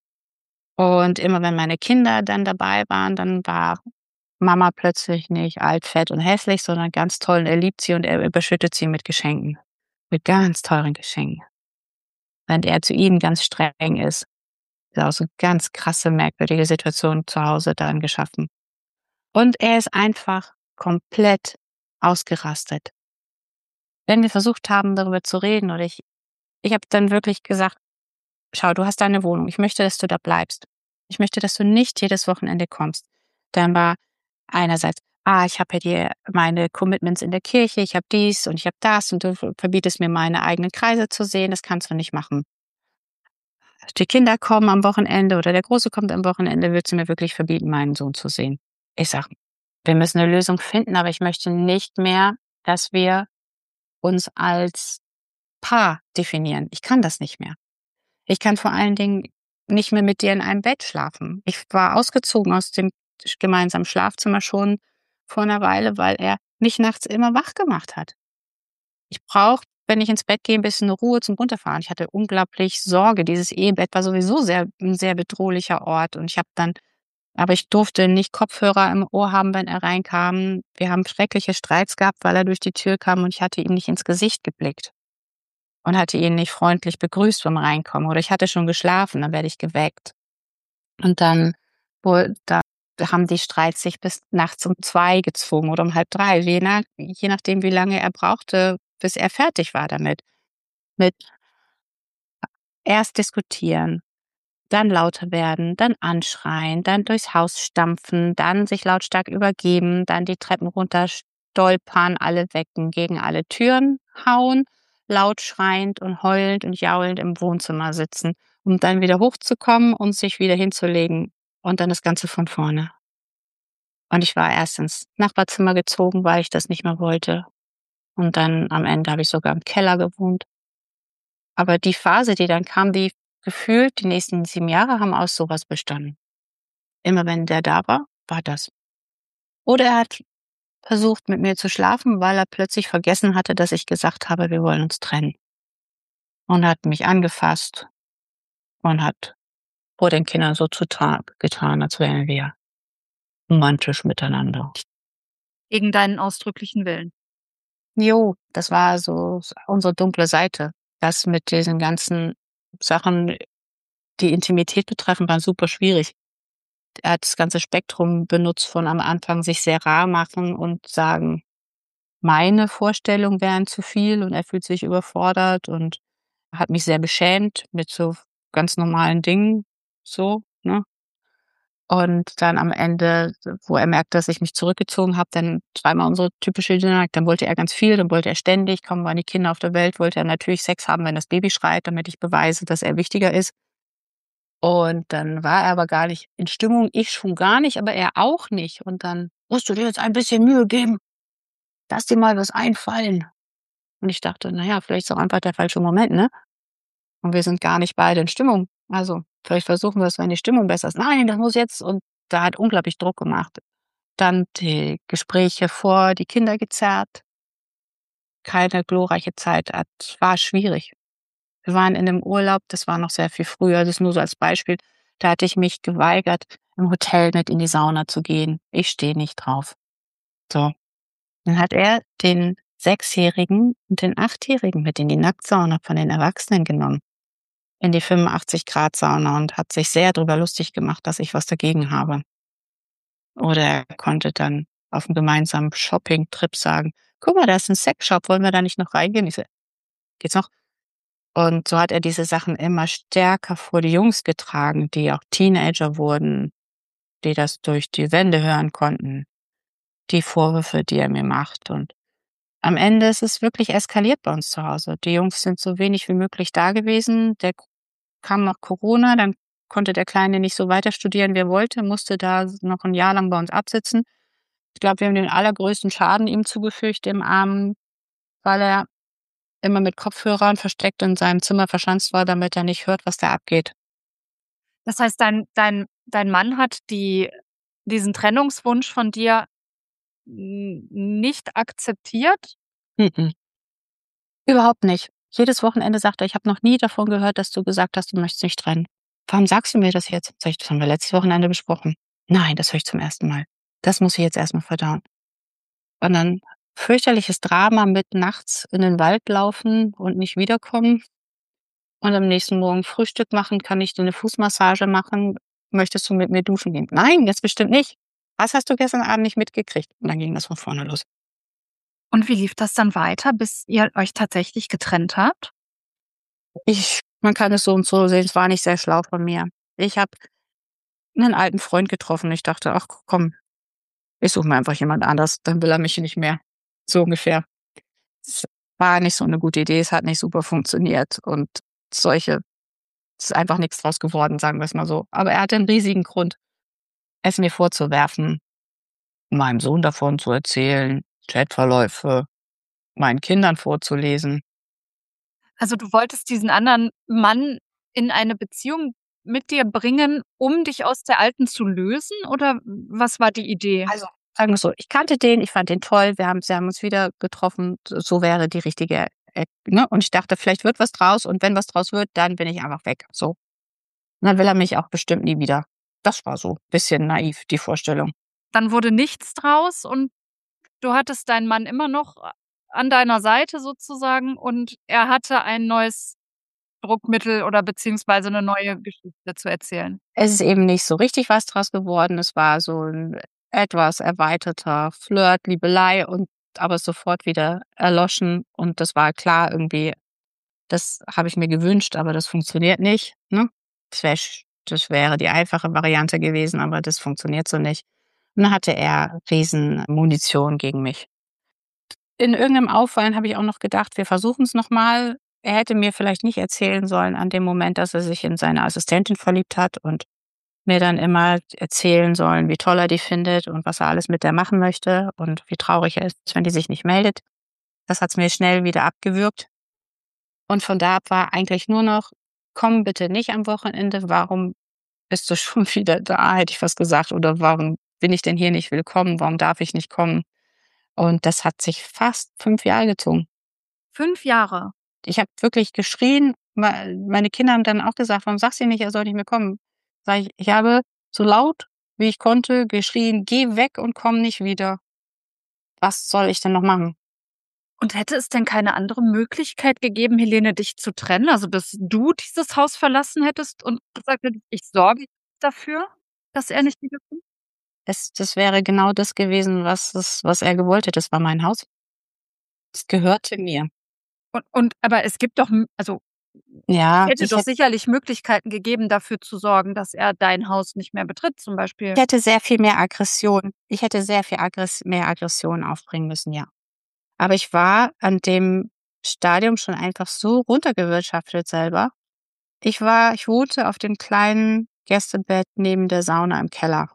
Und immer wenn meine Kinder dann dabei waren, dann war Mama plötzlich nicht alt, fett und hässlich, sondern ganz toll, und er liebt sie und er überschüttet sie mit Geschenken, mit ganz teuren Geschenken. Während er zu ihnen ganz streng ist. Ist auch so ganz krasse, merkwürdige Situation zu Hause dann geschaffen. Und er ist einfach komplett ausgerastet. Wenn wir versucht haben, darüber zu reden, oder ich habe dann wirklich gesagt: „Schau, du hast deine Wohnung. Ich möchte, dass du da bleibst. Ich möchte, dass du nicht jedes Wochenende kommst.“ Dann war einerseits: „Ah, ich habe ja dir meine Commitments in der Kirche, ich habe dies und ich habe das, und du verbietest mir, meine eigenen Kreise zu sehen, das kannst du nicht machen. Die Kinder kommen am Wochenende oder der Große kommt am Wochenende, willst du mir wirklich verbieten, meinen Sohn zu sehen?“ Ich sage: „Wir müssen eine Lösung finden, aber ich möchte nicht mehr, dass wir uns als Paar definieren. Ich kann das nicht mehr. Ich kann vor allen Dingen nicht mehr mit dir in einem Bett schlafen. Ich war ausgezogen aus dem gemeinsamen Schlafzimmer schon vor einer Weile, weil er mich nachts immer wach gemacht hat. Ich brauche, wenn ich ins Bett gehe, 'n bisschen Ruhe zum Runterfahren. Ich hatte unglaublich Sorge. Dieses Ehebett war sowieso 'n sehr bedrohlicher Ort und aber ich durfte nicht Kopfhörer im Ohr haben, wenn er reinkam. Wir haben schreckliche Streits gehabt, weil er durch die Tür kam und ich hatte ihm nicht ins Gesicht geblickt und hatte ihn nicht freundlich begrüßt beim Reinkommen. Oder ich hatte schon geschlafen, dann werde ich geweckt. Und dann wohl da haben die Streits sich bis nachts um 2 gezogen oder um 2:30, je nachdem, wie lange er brauchte, bis er fertig war damit. Mit erst diskutieren, dann lauter werden, dann anschreien, dann durchs Haus stampfen, dann sich lautstark übergeben, dann die Treppen runter stolpern, alle wecken, gegen alle Türen hauen, laut schreiend und heulend und jaulend im Wohnzimmer sitzen, um dann wieder hochzukommen und sich wieder hinzulegen und dann das Ganze von vorne. Und ich war erst ins Nachbarzimmer gezogen, weil ich das nicht mehr wollte. Und dann am Ende habe ich sogar im Keller gewohnt. Aber die Phase, die dann kam, die gefühlt die nächsten 7 Jahre haben aus sowas bestanden. Immer wenn der da war, war das. Oder er hat versucht, mit mir zu schlafen, weil er plötzlich vergessen hatte, dass ich gesagt habe, wir wollen uns trennen. Und hat mich angefasst und hat vor den Kindern so getan, als wären wir romantisch miteinander. Gegen deinen ausdrücklichen Willen. Jo, das war so unsere dunkle Seite. Das mit diesen ganzen Sachen, die Intimität betreffen, war super schwierig. Er hat das ganze Spektrum benutzt von am Anfang sich sehr rar machen und sagen, meine Vorstellungen wären zu viel und er fühlt sich überfordert und hat mich sehr beschämt mit so ganz normalen Dingen, so, ne? Und dann am Ende, wo er merkt, dass ich mich zurückgezogen habe, dann zweimal unsere typische Dynamik, dann wollte er ganz viel, dann wollte er ständig, kaum waren die Kinder auf der Welt, wollte er natürlich Sex haben, wenn das Baby schreit, damit ich beweise, dass er wichtiger ist. Und dann war er aber gar nicht in Stimmung, ich schon gar nicht, aber er auch nicht. Und dann: „Musst du dir jetzt ein bisschen Mühe geben. Lass dir mal was einfallen.“ Und ich dachte: „Na ja, vielleicht ist auch einfach der falsche Moment, ne? Und wir sind gar nicht beide in Stimmung. Also, vielleicht versuchen wir es, wenn die Stimmung besser ist.“ „Nein, das muss jetzt.“ Und da hat unglaublich Druck gemacht. Dann die Gespräche vor die Kinder gezerrt. Keine glorreiche Zeit. War schwierig. Wir waren in 'nem Urlaub, das war noch sehr viel früher, das nur so als Beispiel. Da hatte ich mich geweigert, im Hotel mit in die Sauna zu gehen. Ich stehe nicht drauf. So, dann hat er den 6-Jährigen und den 8-Jährigen mit in die Nacktsauna von den Erwachsenen genommen, in die 85 Grad Sauna und hat sich sehr drüber lustig gemacht, dass ich was dagegen habe. Oder er konnte dann auf 'm gemeinsamen Shoppingtrip sagen: „Guck mal, da ist 'n Sexshop, wollen wir da nicht noch reingehen?“ Ich so: „Geht's noch?“ Und so hat er diese Sachen immer stärker vor die Jungs getragen, die auch Teenager wurden, die das durch die Wände hören konnten, die Vorwürfe, die er mir macht. Und am Ende ist es wirklich eskaliert bei uns zu Hause. Die Jungs sind so wenig wie möglich da gewesen. Kam noch Corona, dann konnte der Kleine nicht so weiter studieren, wie er wollte, musste da noch 'n Jahr lang bei uns absitzen. Ich glaube, wir haben den allergrößten Schaden ihm zugefügt, dem Armen, weil er immer mit Kopfhörern versteckt in seinem Zimmer verschanzt war, damit er nicht hört, was da abgeht. Das heißt, dein Mann hat diesen Trennungswunsch von dir nicht akzeptiert? Mhm. Überhaupt nicht. Jedes Wochenende sagt er: „Ich habe noch nie davon gehört, dass du gesagt hast, du möchtest dich trennen. Warum sagst du mir das jetzt?“ Sage ich: „Das haben wir letztes Wochenende besprochen.“ „Nein, das höre ich zum ersten Mal. Das muss ich jetzt erst mal verdauen.“ Und dann fürchterliches Drama mit nachts in den Wald laufen und nicht wiederkommen und am nächsten Morgen Frühstück machen: „Kann ich dir 'ne Fußmassage machen? Möchtest du mit mir duschen gehen?“ „Nein, jetzt bestimmt nicht. Was hast du gestern Abend nicht mitgekriegt?“ Und dann ging das von vorne los. Und wie lief das dann weiter, bis ihr euch tatsächlich getrennt habt? Man kann es so und so sehen, es war nicht sehr schlau von mir. Ich habe 'nen alten Freund getroffen. Ich dachte: „Ach komm, ich suche mir einfach jemand anders, dann will er mich nicht mehr.“ So ungefähr. Es war nicht so 'ne gute Idee, es hat nicht super funktioniert und solche es ist einfach nix draus geworden, sagen wir's mal so. Aber er hatte 'n riesigen Grund, es mir vorzuwerfen, meinem Sohn davon zu erzählen, Chatverläufe meinen Kindern vorzulesen. Also, du wolltest diesen anderen Mann in eine Beziehung mit dir bringen, um dich aus der alten zu lösen? Oder was war die Idee? Also, sagen wir so, ich kannte den, ich fand den toll, wir haben uns wieder getroffen, so wäre die richtige, ne? Und ich dachte, vielleicht wird was draus und wenn was draus wird, dann bin ich einfach weg, so. Und dann will er mich auch bestimmt nie wieder. Das war so bisschen naiv, die Vorstellung. Dann wurde nichts draus und du hattest deinen Mann immer noch an deiner Seite sozusagen und er hatte ein neues Druckmittel oder beziehungsweise 'ne neue Geschichte zu erzählen. Es ist eben nicht so richtig was draus geworden. Es war so 'n etwas erweiterter Flirt, Liebelei und aber sofort wieder erloschen und das war klar irgendwie, das habe ich mir gewünscht, aber das funktioniert nicht, ne? Das wäre die einfache Variante gewesen, aber das funktioniert so nicht. Und dann hatte er Riesenmunition gegen mich. In irgendeinem Auffallen habe ich auch noch gedacht, wir versuchen's noch mal. Er hätte mir vielleicht nicht erzählen sollen an dem Moment, dass er sich in seine Assistentin verliebt hat und mir dann immer erzählen sollen, wie toll er die findet und was er alles mit der machen möchte und wie traurig er ist, wenn die sich nicht meldet. Das hat's mir schnell wieder abgewürgt. Und von da ab war eigentlich nur noch: „Komm bitte nicht am Wochenende. Warum bist du schon wieder da?", hätte ich fast gesagt. Oder: „Warum bin ich denn hier nicht willkommen? Warum darf ich nicht kommen?" Und das hat sich fast 5 Jahre gezogen. 5 Jahre. Ich habe wirklich geschrien. Meine Kinder haben dann auch gesagt: „Warum sagst du nicht, er soll nicht mehr kommen?" Sage ich: „Ich habe so laut, wie ich konnte, geschrien: ‚Geh weg und komm nicht wieder.' Was soll ich denn noch machen?" Und hätte es denn keine andere Möglichkeit gegeben, Helene, dich zu trennen? Also, dass du dieses Haus verlassen hättest und gesagt hättest: „Ich sorge dafür, dass er nicht wiederkommt?“ Das wäre genau das gewesen, was er gewollt hätte. Das war mein Haus. Es gehörte mir. Und aber es gibt doch also, es Ja, hätte doch sicherlich Möglichkeiten gegeben, dafür zu sorgen, dass er dein Haus nicht mehr betritt, zum Beispiel. ich hätte sehr viel mehr Aggression ich hätte sehr viel mehr Aggression aufbringen müssen, ja. Aber ich war an dem Stadium schon einfach so runtergewirtschaftet selber. Ich wohnte auf dem kleinen Gästebett neben der Sauna im Keller.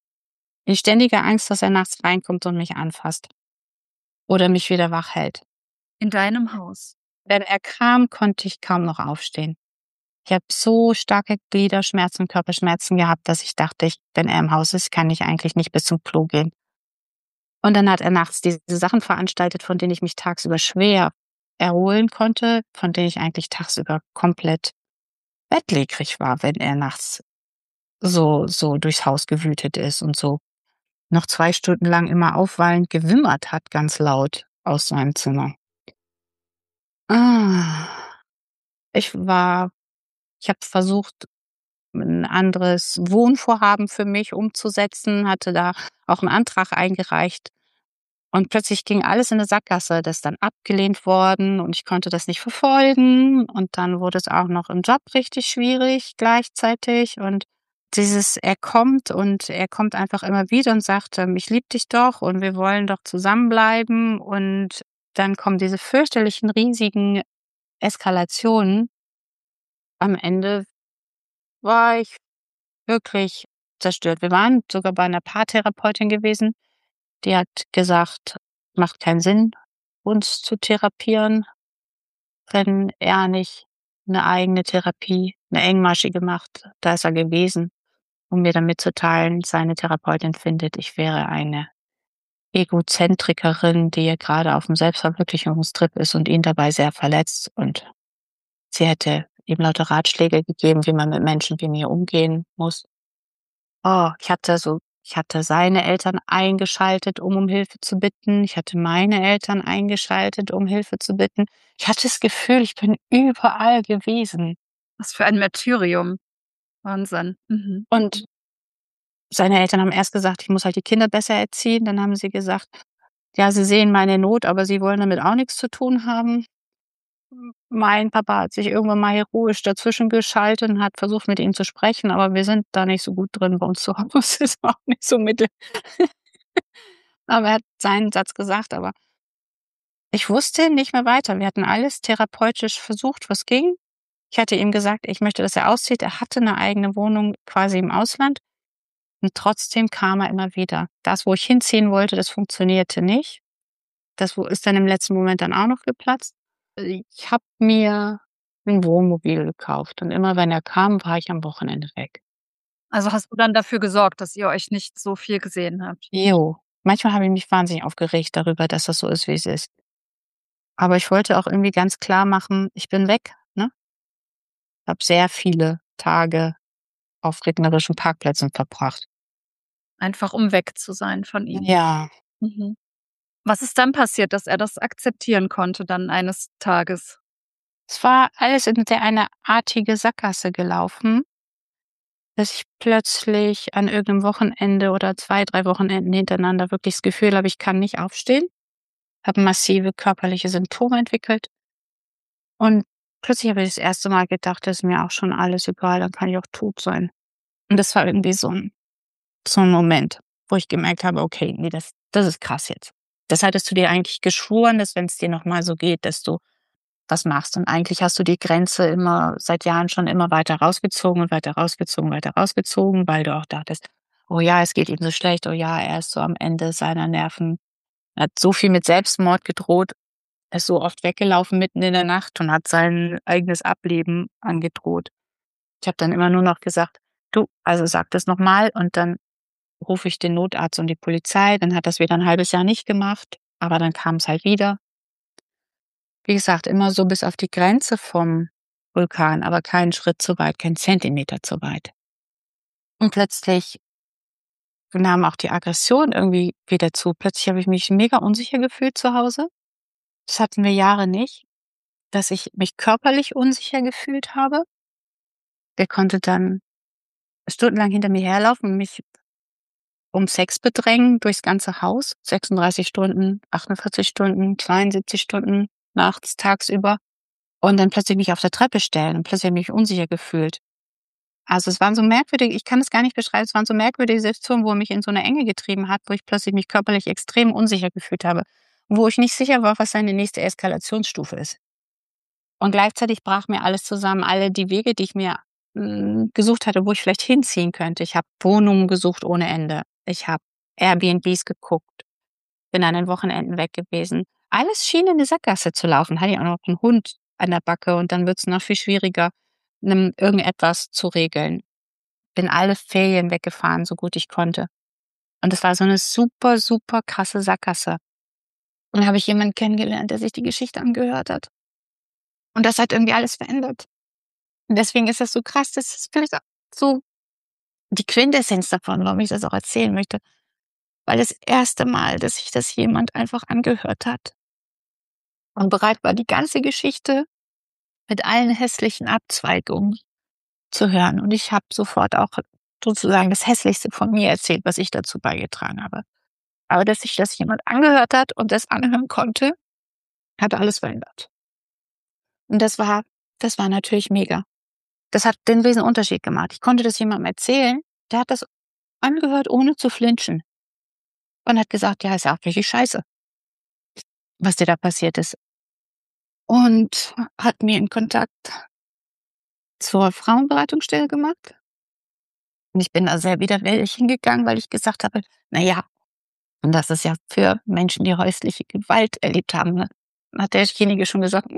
In ständiger Angst, dass er nachts reinkommt und mich anfasst oder mich wieder wach hält. In deinem Haus. Wenn er kam, konnte ich kaum noch aufstehen. Ich habe so starke Gliederschmerzen und Körperschmerzen gehabt, dass ich dachte, wenn er im Haus ist, kann ich eigentlich nicht bis zum Klo gehen. Und dann hat er nachts diese Sachen veranstaltet, von denen ich mich tagsüber schwer erholen konnte, von denen ich eigentlich tagsüber komplett bettlägerig war, wenn er nachts so durchs Haus gewütet ist und so noch 2 Stunden lang immer aufwallend gewimmert hat, ganz laut aus seinem Zimmer. Ah, ich war ich habe versucht, 'n anderes Wohnvorhaben für mich umzusetzen, hatte da auch 'n Antrag eingereicht und plötzlich ging alles in 'ne Sackgasse. Das ist dann abgelehnt worden und ich konnte das nicht verfolgen und dann wurde es auch noch im Job richtig schwierig gleichzeitig und er kommt einfach immer wieder und sagt, „Ich liebe dich doch und wir wollen doch zusammenbleiben." Und dann kommen diese fürchterlichen, riesigen Eskalationen. Am Ende war ich wirklich zerstört. Wir waren sogar bei 'ner Paartherapeutin gewesen. Die hat gesagt: „Macht keinen Sinn, uns zu therapieren, wenn er nicht 'ne eigene Therapie, 'ne engmaschige macht." Da ist er gewesen, um mir dann mitzuteilen, seine Therapeutin findet, ich wäre eine Egozentrikerin, die gerade auf'm Selbstverwirklichungstrip ist und ihn dabei sehr verletzt. Und sie hätte ihm lauter Ratschläge gegeben, wie man mit Menschen wie mir umgehen muss. Oh, ich hatte seine Eltern eingeschaltet, um Hilfe zu bitten. Ich hatte meine Eltern eingeschaltet, um Hilfe zu bitten. Ich hatte das Gefühl, ich bin überall gewesen. Was für ein Martyrium. Wahnsinn. Mhm. Und seine Eltern haben erst gesagt, ich muss halt die Kinder besser erziehen. Dann haben sie gesagt, ja, sie sehen meine Not, aber sie wollen damit auch nichts zu tun haben. Mein Papa hat sich irgendwann mal heroisch dazwischen geschaltet und hat versucht, mit ihm zu sprechen, aber wir sind da nicht so gut drin bei uns zu Hause. Ist auch nicht so mittel. Aber er hat seinen Satz gesagt, aber ich wusste nicht mehr weiter. Wir hatten alles therapeutisch versucht, was ging. Ich hatte ihm gesagt, ich möchte, dass er auszieht. Er hatte 'ne eigene Wohnung quasi im Ausland und trotzdem kam er immer wieder. Das, wo ich hinziehen wollte, das funktionierte nicht. Das wo ist dann im letzten Moment dann auch noch geplatzt. Ich habe mir 'n Wohnmobil gekauft und immer wenn er kam, war ich am Wochenende weg. Also, hast du dann dafür gesorgt, dass ihr euch nicht so viel gesehen habt? Jo. Manchmal habe ich mich wahnsinnig aufgeregt darüber, dass das so ist, wie es ist. Aber ich wollte auch irgendwie ganz klar machen, ich bin weg, ne? Habe sehr viele Tage auf regnerischen Parkplätzen verbracht. Einfach um weg zu sein von ihm. Ja, Mhm. Was ist dann passiert, dass er das akzeptieren konnte dann eines Tages? es war alles in sehr eine artige Sackgasse gelaufen, dass ich plötzlich an irgendeinem Wochenende oder 2, 3 Wochenenden hintereinander wirklich das Gefühl habe, ich kann nicht aufstehen, habe massive körperliche Symptome entwickelt und plötzlich habe ich das erste Mal gedacht: „Das ist mir auch schon alles egal, dann kann ich auch tot sein.“ Und das war irgendwie so 'n Moment, wo ich gemerkt habe: „Okay, ne, das ist krass jetzt.“ Das hattest du dir eigentlich geschworen, dass wenn's dir noch mal so geht, dass du was machst. Und eigentlich hast du die Grenze immer seit Jahren schon immer weiter rausgezogen und weiter rausgezogen, weiter rausgezogen, weil du auch dachtest: „Oh ja, es geht ihm so schlecht. Oh ja, er ist so am Ende seiner Nerven. Er hat so viel mit Selbstmord gedroht, er ist so oft weggelaufen mitten in der Nacht und hat sein eigenes Ableben angedroht.“ Ich habe dann immer nur noch gesagt: „Du, also sag das noch mal und dann rufe ich den Notarzt und die Polizei.“ Dann hat er's wieder 'n halbes Jahr nicht gemacht, aber dann kam's halt wieder. Wie gesagt, immer so bis auf die Grenze vom Vulkan, aber keinen Schritt zu weit, keinen Zentimeter zu weit. Und plötzlich nahm auch die Aggression irgendwie wieder zu. Plötzlich habe ich mich mega unsicher gefühlt zu Hause. Das hatten wir Jahre nicht, dass ich mich körperlich unsicher gefühlt habe. Der konnte dann stundenlang hinter mir herlaufen und mich um Sex bedrängen durchs ganze Haus. 36 Stunden, 48 Stunden, 72 Stunden nachts, tagsüber. Und dann plötzlich mich auf der Treppe stellen und plötzlich habe ich mich unsicher gefühlt. Also, es waren so merkwürdige ich kann es gar nicht beschreiben, es waren so merkwürdige Situationen, wo er mich in so 'ne Enge getrieben hat, wo ich plötzlich mich körperlich extrem unsicher gefühlt habe, wo ich nicht sicher war, was seine nächste Eskalationsstufe ist. Und gleichzeitig brach mir alles zusammen, alle die Wege, die ich mir, gesucht hatte, wo ich vielleicht hinziehen könnte. Ich habe Wohnungen gesucht ohne Ende. Ich habe Airbnbs geguckt, bin an den Wochenenden weg gewesen. Alles schien in 'ne Sackgasse zu laufen. Hatte ich auch noch 'n Hund an der Backe und dann wird's noch viel schwieriger, irgendetwas zu regeln. Bin alle Ferien weggefahren, so gut ich konnte. Und es war so 'ne super, super krasse Sackgasse. Und dann habe ich jemanden kennengelernt, der sich die Geschichte angehört hat. Und das hat irgendwie alles verändert. Und deswegen ist das so krass, das ist vielleicht auch so die Quintessenz davon, warum ich das auch erzählen möchte. Weil das erste Mal, dass sich das jemand einfach angehört hat und bereit war, die ganze Geschichte mit allen hässlichen Abzweigungen zu hören. Und ich habe sofort auch sozusagen das Hässlichste von mir erzählt, was ich dazu beigetragen habe. Aber dass sich das jemand angehört hat und das anhören konnte, hat alles verändert. Und das war natürlich mega. Das hat den Riesenunterschied gemacht. Ich konnte das jemandem erzählen, der hat das angehört, ohne zu flinchen und hat gesagt: „Ja, ist ja auch richtig scheiße, was dir da passiert ist.“ Und hat mir 'n Kontakt zur Frauenberatungsstelle gemacht. Und ich bin da sehr widerwillig hingegangen, weil ich gesagt habe: „Na ja, und das ist ja für Menschen, die häusliche Gewalt erlebt haben“, ne? Dann hat derjenige schon gesagt: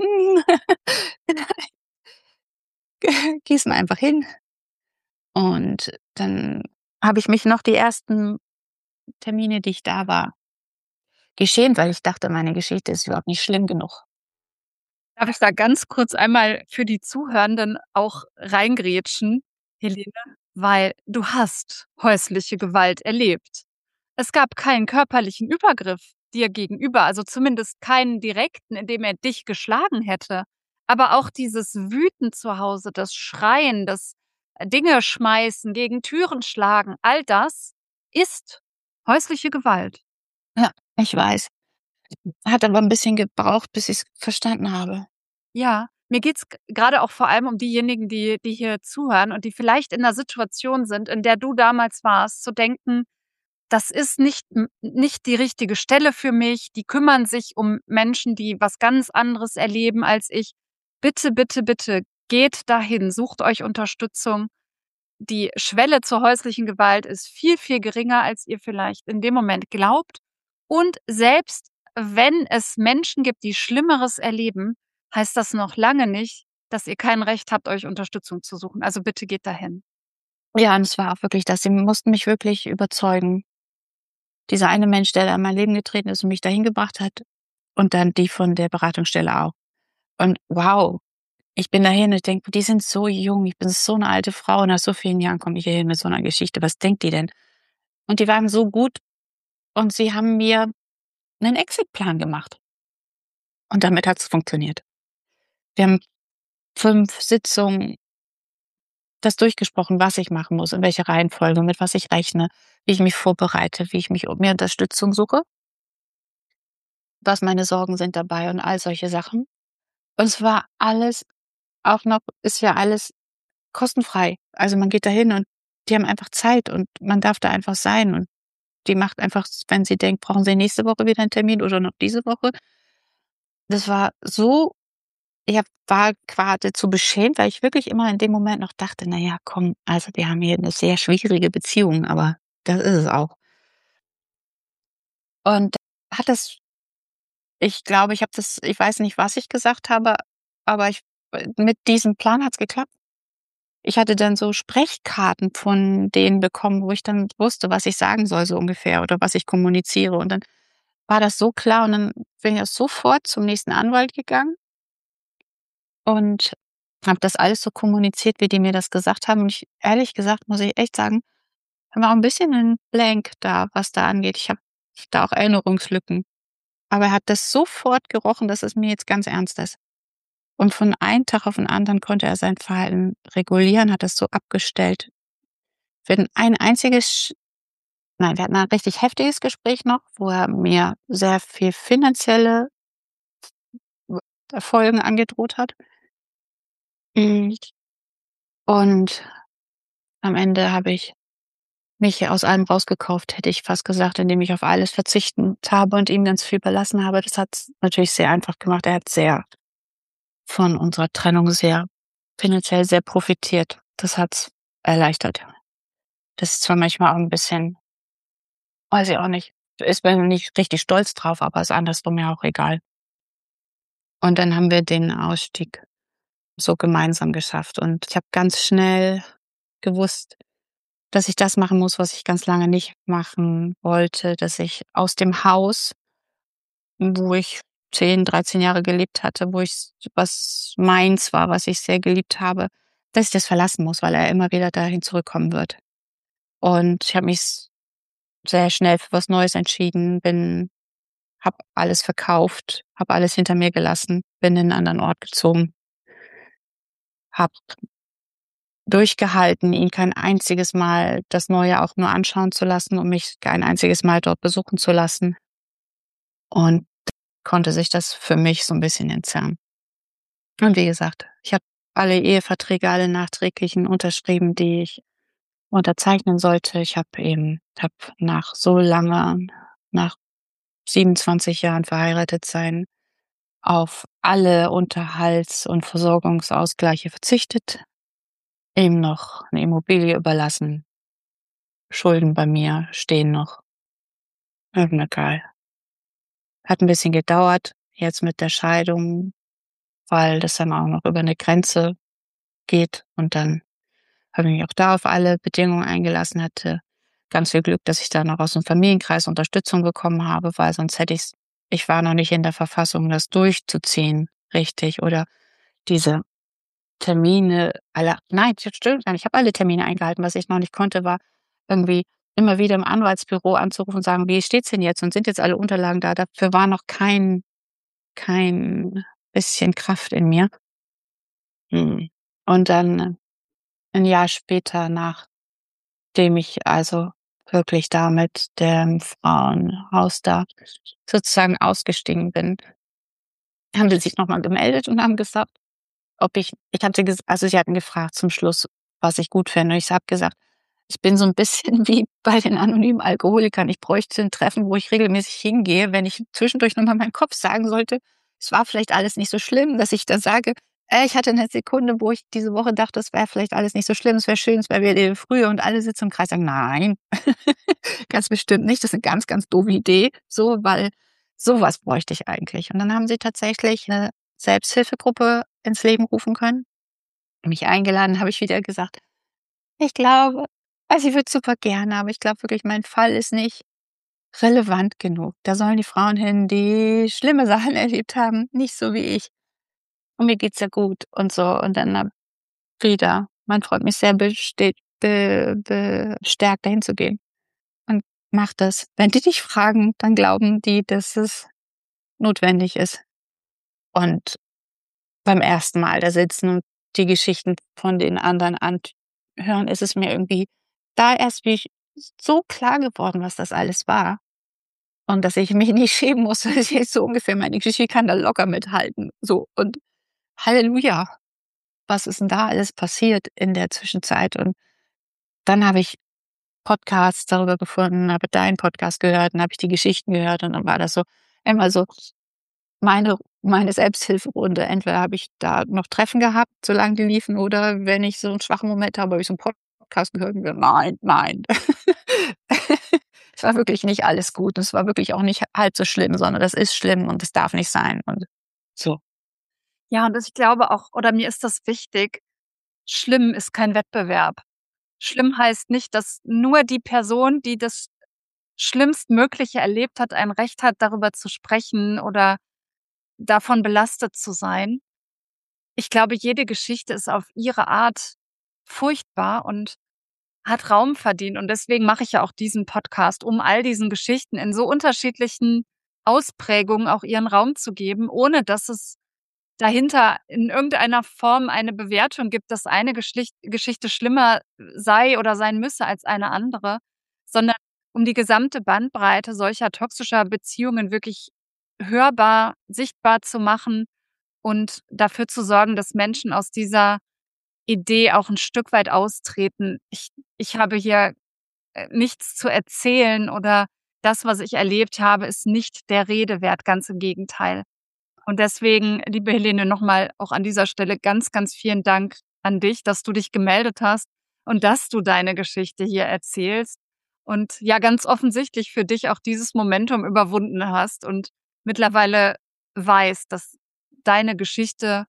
„Gehst mal einfach hin.“ Und dann habe ich mich noch die ersten Termine, die ich da war, geschämt, weil ich dachte, meine Geschichte ist überhaupt nicht schlimm genug. Darf ich da ganz kurz einmal für die Zuhörenden auch reingrätschen, Helene? Weil du hast häusliche Gewalt erlebt. Es gab keinen körperlichen Übergriff dir gegenüber, also zumindest keinen direkten, in dem er dich geschlagen hätte. Aber auch dieses Wüten zu Hause, das Schreien, das Dinge schmeißen, gegen Türen schlagen, all das ist häusliche Gewalt. Ja, ich weiß. Hat aber 'n bisschen gebraucht, bis ich's verstanden habe. Ja, mir geht's grade auch vor allem um diejenigen, die hier zuhören und die vielleicht in 'ner Situation sind, in der du damals warst, zu denken: „Das ist nicht die richtige Stelle für mich. Die kümmern sich um Menschen, die was ganz anderes erleben als ich. Bitte, bitte, bitte geht dahin, sucht euch Unterstützung. Die Schwelle zur häuslichen Gewalt ist viel, viel geringer, als ihr vielleicht in dem Moment glaubt. Und selbst wenn es Menschen gibt, die Schlimmeres erleben, heißt das noch lange nicht, dass ihr kein Recht habt, euch Unterstützung zu suchen. Also bitte geht dahin. Ja, und es war auch wirklich das. Sie mussten mich wirklich überzeugen. Dieser eine Mensch, der da in mein Leben getreten ist und mich dahin gebracht hat und dann die von der Beratungsstelle auch. Und wow, ich bin dahin und ich denke, die sind so jung, ich bin so eine alte Frau und nach so vielen Jahren komme ich hier hin mit so einer Geschichte. Was denkt die denn? Und die waren so gut und sie haben mir einen Exitplan gemacht. Und damit hat es funktioniert. Wir haben 5 Sitzungen das durchgesprochen, was ich machen muss, in welcher Reihenfolge, mit was ich rechne, wie ich mich vorbereite, wie ich mich mir Unterstützung suche, was meine Sorgen sind dabei und all solche Sachen. Und es war alles auch noch ist ja alles kostenfrei. Also, man geht dahin und die haben einfach Zeit und man darf da einfach sein und die macht einfach, wenn sie denkt: „Brauchen Sie nächste Woche wieder einen Termin oder noch diese Woche?" Das war so war geradezu beschämt, weil ich wirklich immer in dem Moment noch dachte: „Na ja, komm, also wir haben hier eine sehr schwierige Beziehung, aber das ist es auch." Und hat das ich glaube, ich weiß nicht, was ich gesagt habe, aber mit diesem Plan hat's geklappt. Ich hatte dann so Sprechkarten von denen bekommen, wo ich dann wusste, was ich sagen soll so ungefähr oder was ich kommuniziere. Und dann war das so klar und dann bin ich auch sofort zum nächsten Anwalt gegangen und habe das alles so kommuniziert, wie die mir das gesagt haben. Und ehrlich gesagt, muss ich echt sagen, da war auch ein bisschen ein Blank da, was da angeht. Ich habe da auch Erinnerungslücken. Aber er hat das sofort gerochen, dass es mir jetzt ganz ernst ist. Und von einem Tag auf den anderen konnte er sein Verhalten regulieren, hat das so abgestellt. Wir hatten ein einziges Nein, wir hatten ein richtig heftiges Gespräch noch, wo er mir sehr viel finanzielle Folgen angedroht hat. Mhm. Und am Ende habe ich mich aus allem rausgekauft, hätte ich fast gesagt, indem ich auf alles verzichtet habe und ihm ganz viel überlassen habe. Das hat's natürlich sehr einfach gemacht. Er hat sehr von unserer Trennung sehr finanziell sehr profitiert. Das hat's erleichtert. Das ist zwar manchmal auch ein bisschen, weiß ich auch nicht, ist man nicht richtig stolz drauf, aber ist andersrum ja auch egal. Und dann haben wir den Ausstieg so gemeinsam geschafft. Und ich habe ganz schnell gewusst, dass ich das machen muss, was ich ganz lange nicht machen wollte, dass ich aus dem Haus, wo ich 10, 13 Jahre gelebt hatte, was meins war, was ich sehr geliebt habe, dass ich das verlassen muss, weil er immer wieder dahin zurückkommen wird. Und ich habe mich sehr schnell für was Neues entschieden, habe alles verkauft, habe alles hinter mir gelassen, bin in 'nen anderen Ort gezogen, habe durchgehalten, ihn kein einziges Mal das Neue auch nur anschauen zu lassen und mich kein einziges Mal dort besuchen zu lassen. Und konnte sich das für mich so ein bisschen entzerren. Und wie gesagt, ich habe alle Eheverträge, alle nachträglichen unterschrieben, die ich unterzeichnen sollte. Ich habe nach 27 Jahren verheiratet sein, auf alle Unterhalts und Versorgungsausgleiche verzichtet, ihm noch 'ne Immobilie überlassen. Schulden bei mir stehen noch. Na egal. Hat 'n bisschen gedauert jetzt mit der Scheidung, weil das dann auch noch über 'ne Grenze geht. Und dann habe ich mich auch da auf alle Bedingungen eingelassen, hatte ganz viel Glück, dass ich da noch aus'm Familienkreis Unterstützung bekommen habe, weil sonst ich war noch nicht in der Verfassung, das durchzuziehen richtig oder diese Termine alle nein, das stimmt gar nicht. Ich habe alle Termine eingehalten. Was ich noch nicht konnte, war irgendwie immer wieder im Anwaltsbüro anzurufen und sagen: „Wie steht's denn jetzt und sind jetzt alle Unterlagen da?" Dafür war noch kein bisschen Kraft in mir. Mhm. Und dann 'n Jahr später, nachdem ich also wirklich da mit dem Frauenhaus da sozusagen ausgestiegen bin, haben sie sich noch mal gemeldet und haben gesagt, ob ich hatte ges also, sie hatten gefragt zum Schluss, was ich gut fände. Und ich habe gesagt: „Ich bin so 'n bisschen wie bei den anonymen Alkoholikern. Ich bräuchte 'n Treffen, wo ich regelmäßig hingehe, wenn ich zwischendurch noch mal meinem Kopf sagen sollte, es war vielleicht alles nicht so schlimm, dass ich dann sage: ich hatte 'ne Sekunde, wo ich diese Woche dachte, es wäre vielleicht alles nicht so schlimm, es wäre schön, es wäre wieder früher." Und alle sitzen im Kreis, sagen: „Nein, ganz bestimmt nicht. Das ist 'ne ganz, ganz doofe Idee." So, weil so was bräuchte ich eigentlich. Und dann haben sie tatsächlich 'ne Selbsthilfegruppe ins Leben rufen können. Mich eingeladen, habe ich wieder gesagt, ich glaube, also ich würde super gerne, aber ich glaube wirklich, mein Fall ist nicht relevant genug. Da sollen die Frauen hin, die schlimme Sachen erlebt haben, nicht so wie ich. Und mir geht's ja gut und so. Und dann hab Frieda, mein Freund, mich sehr bestärkt, dahin zu gehen. Und mach das. Wenn die dich fragen, dann glauben die, dass es notwendig ist. Und beim ersten Mal da sitzen und die Geschichten von den anderen anhören, ist es mir irgendwie da erst wie so klar geworden, was das alles war. Und dass ich mich nicht schämen muss, weil ich so ungefähr meine Geschichte kann da locker mithalten. So, und Halleluja, was ist denn da alles passiert in der Zwischenzeit? Und dann habe ich Podcasts darüber gefunden, habe deinen Podcast gehört und habe ich die Geschichten gehört und dann war das so immer so meine Selbsthilferunde. Entweder habe ich da noch Treffen gehabt, solange die liefen, oder wenn ich so einen schwachen Moment habe ich so einen Podcast gehört und gedacht, nein, nein. Es war wirklich nicht alles gut und es war wirklich auch nicht halb so schlimm, sondern das ist schlimm und das darf nicht sein und so. Ja, und ich glaube auch, oder mir ist das wichtig, schlimm ist kein Wettbewerb. Schlimm heißt nicht, dass nur die Person, die das Schlimmstmögliche erlebt hat, ein Recht hat, darüber zu sprechen oder davon belastet zu sein. Ich glaube, jede Geschichte ist auf ihre Art furchtbar und hat Raum verdient. Und deswegen mache ich ja auch diesen Podcast, um all diesen Geschichten in so unterschiedlichen Ausprägungen auch ihren Raum zu geben, ohne dass es dahinter in irgendeiner Form eine Bewertung gibt, dass eine Geschichte schlimmer sei oder sein müsse als eine andere, sondern um die gesamte Bandbreite solcher toxischer Beziehungen wirklich hörbar, sichtbar zu machen und dafür zu sorgen, dass Menschen aus dieser Idee auch ein Stück weit austreten. Ich habe hier, nichts zu erzählen oder das, was ich erlebt habe, ist nicht der Rede wert, ganz im Gegenteil. Und deswegen, liebe Helene, noch mal auch an dieser Stelle ganz, ganz vielen Dank an dich, dass du dich gemeldet hast und dass du deine Geschichte hier erzählst und ja ganz offensichtlich für dich auch dieses Momentum überwunden hast und mittlerweile weißt, dass deine Geschichte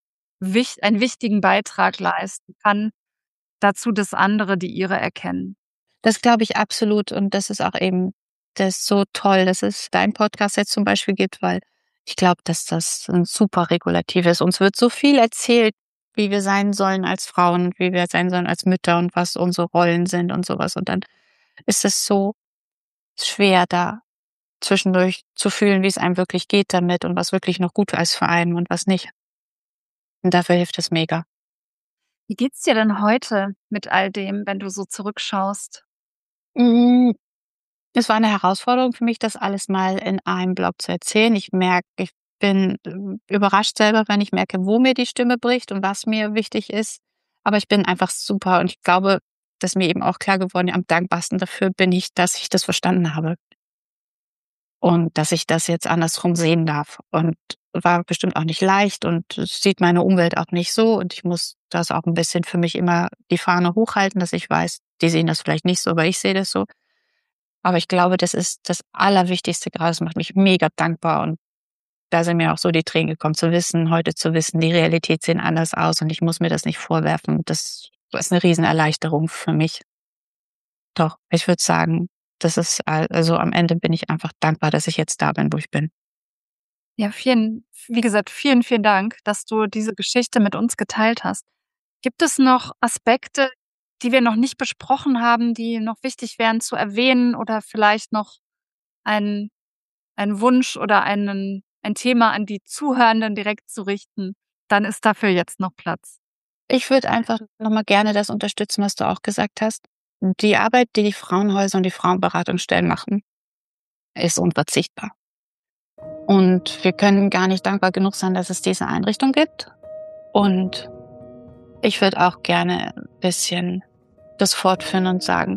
einen wichtigen Beitrag leisten kann dazu, dass andere die ihre erkennen. Das glaube ich absolut und das ist auch eben das ist so toll, dass es deinen Podcast jetzt zum Beispiel gibt, weil ich glaube, dass das ein super Regulativ ist. Uns wird so viel erzählt, wie wir sein sollen als Frauen, wie wir sein sollen als Mütter und was unsere Rollen sind und sowas. Und dann ist es so schwer, da zwischendurch zu fühlen, wie es einem wirklich geht damit und was wirklich noch gut ist für einen und was nicht. Und dafür hilft es mega. Wie geht's dir denn heute mit all dem, wenn du so zurückschaust? Hm, es war eine Herausforderung für mich, das alles mal in einem Block zu erzählen. Ich merke, ich bin, überrascht selber, wenn ich merke, wo mir die Stimme bricht und was mir wichtig ist. Aber ich bin einfach super und ich glaube, dass mir eben auch klar geworden, am dankbarsten dafür bin ich, dass ich das verstanden habe und dass ich das jetzt andersrum sehen darf. Und war bestimmt auch nicht leicht und das sieht meine Umwelt auch nicht so und ich muss das auch ein bisschen für mich immer die Fahne hochhalten, dass ich weiß, die sehen das vielleicht nicht so, aber ich sehe das so. Aber ich glaube, das ist das Allerwichtigste gerade. Das macht mich mega dankbar und da sind mir auch so die Tränen gekommen, heute zu wissen, die Realität sieht anders aus und ich muss mir das nicht vorwerfen. Das ist eine Riesenerleichterung für mich. Doch, ich würde sagen, das ist also am Ende bin ich einfach dankbar, dass ich jetzt da bin, wo ich bin. Ja, wie gesagt, vielen, vielen Dank, dass du diese Geschichte mit uns geteilt hast. Gibt es noch Aspekte, die wir noch nicht besprochen haben, die noch wichtig wären zu erwähnen oder vielleicht noch ein ein Wunsch oder ein Thema an die Zuhörenden direkt zu richten? Dann ist dafür jetzt noch Platz. Ich würde einfach noch mal gerne das unterstützen, was du auch gesagt hast. Die Arbeit, die die Frauenhäuser und die Frauenberatungsstellen machen, ist unverzichtbar. Und wir können gar nicht dankbar genug sein, dass es diese Einrichtung gibt. Und ich würde auch gerne ein bisschen das fortführen und sagen,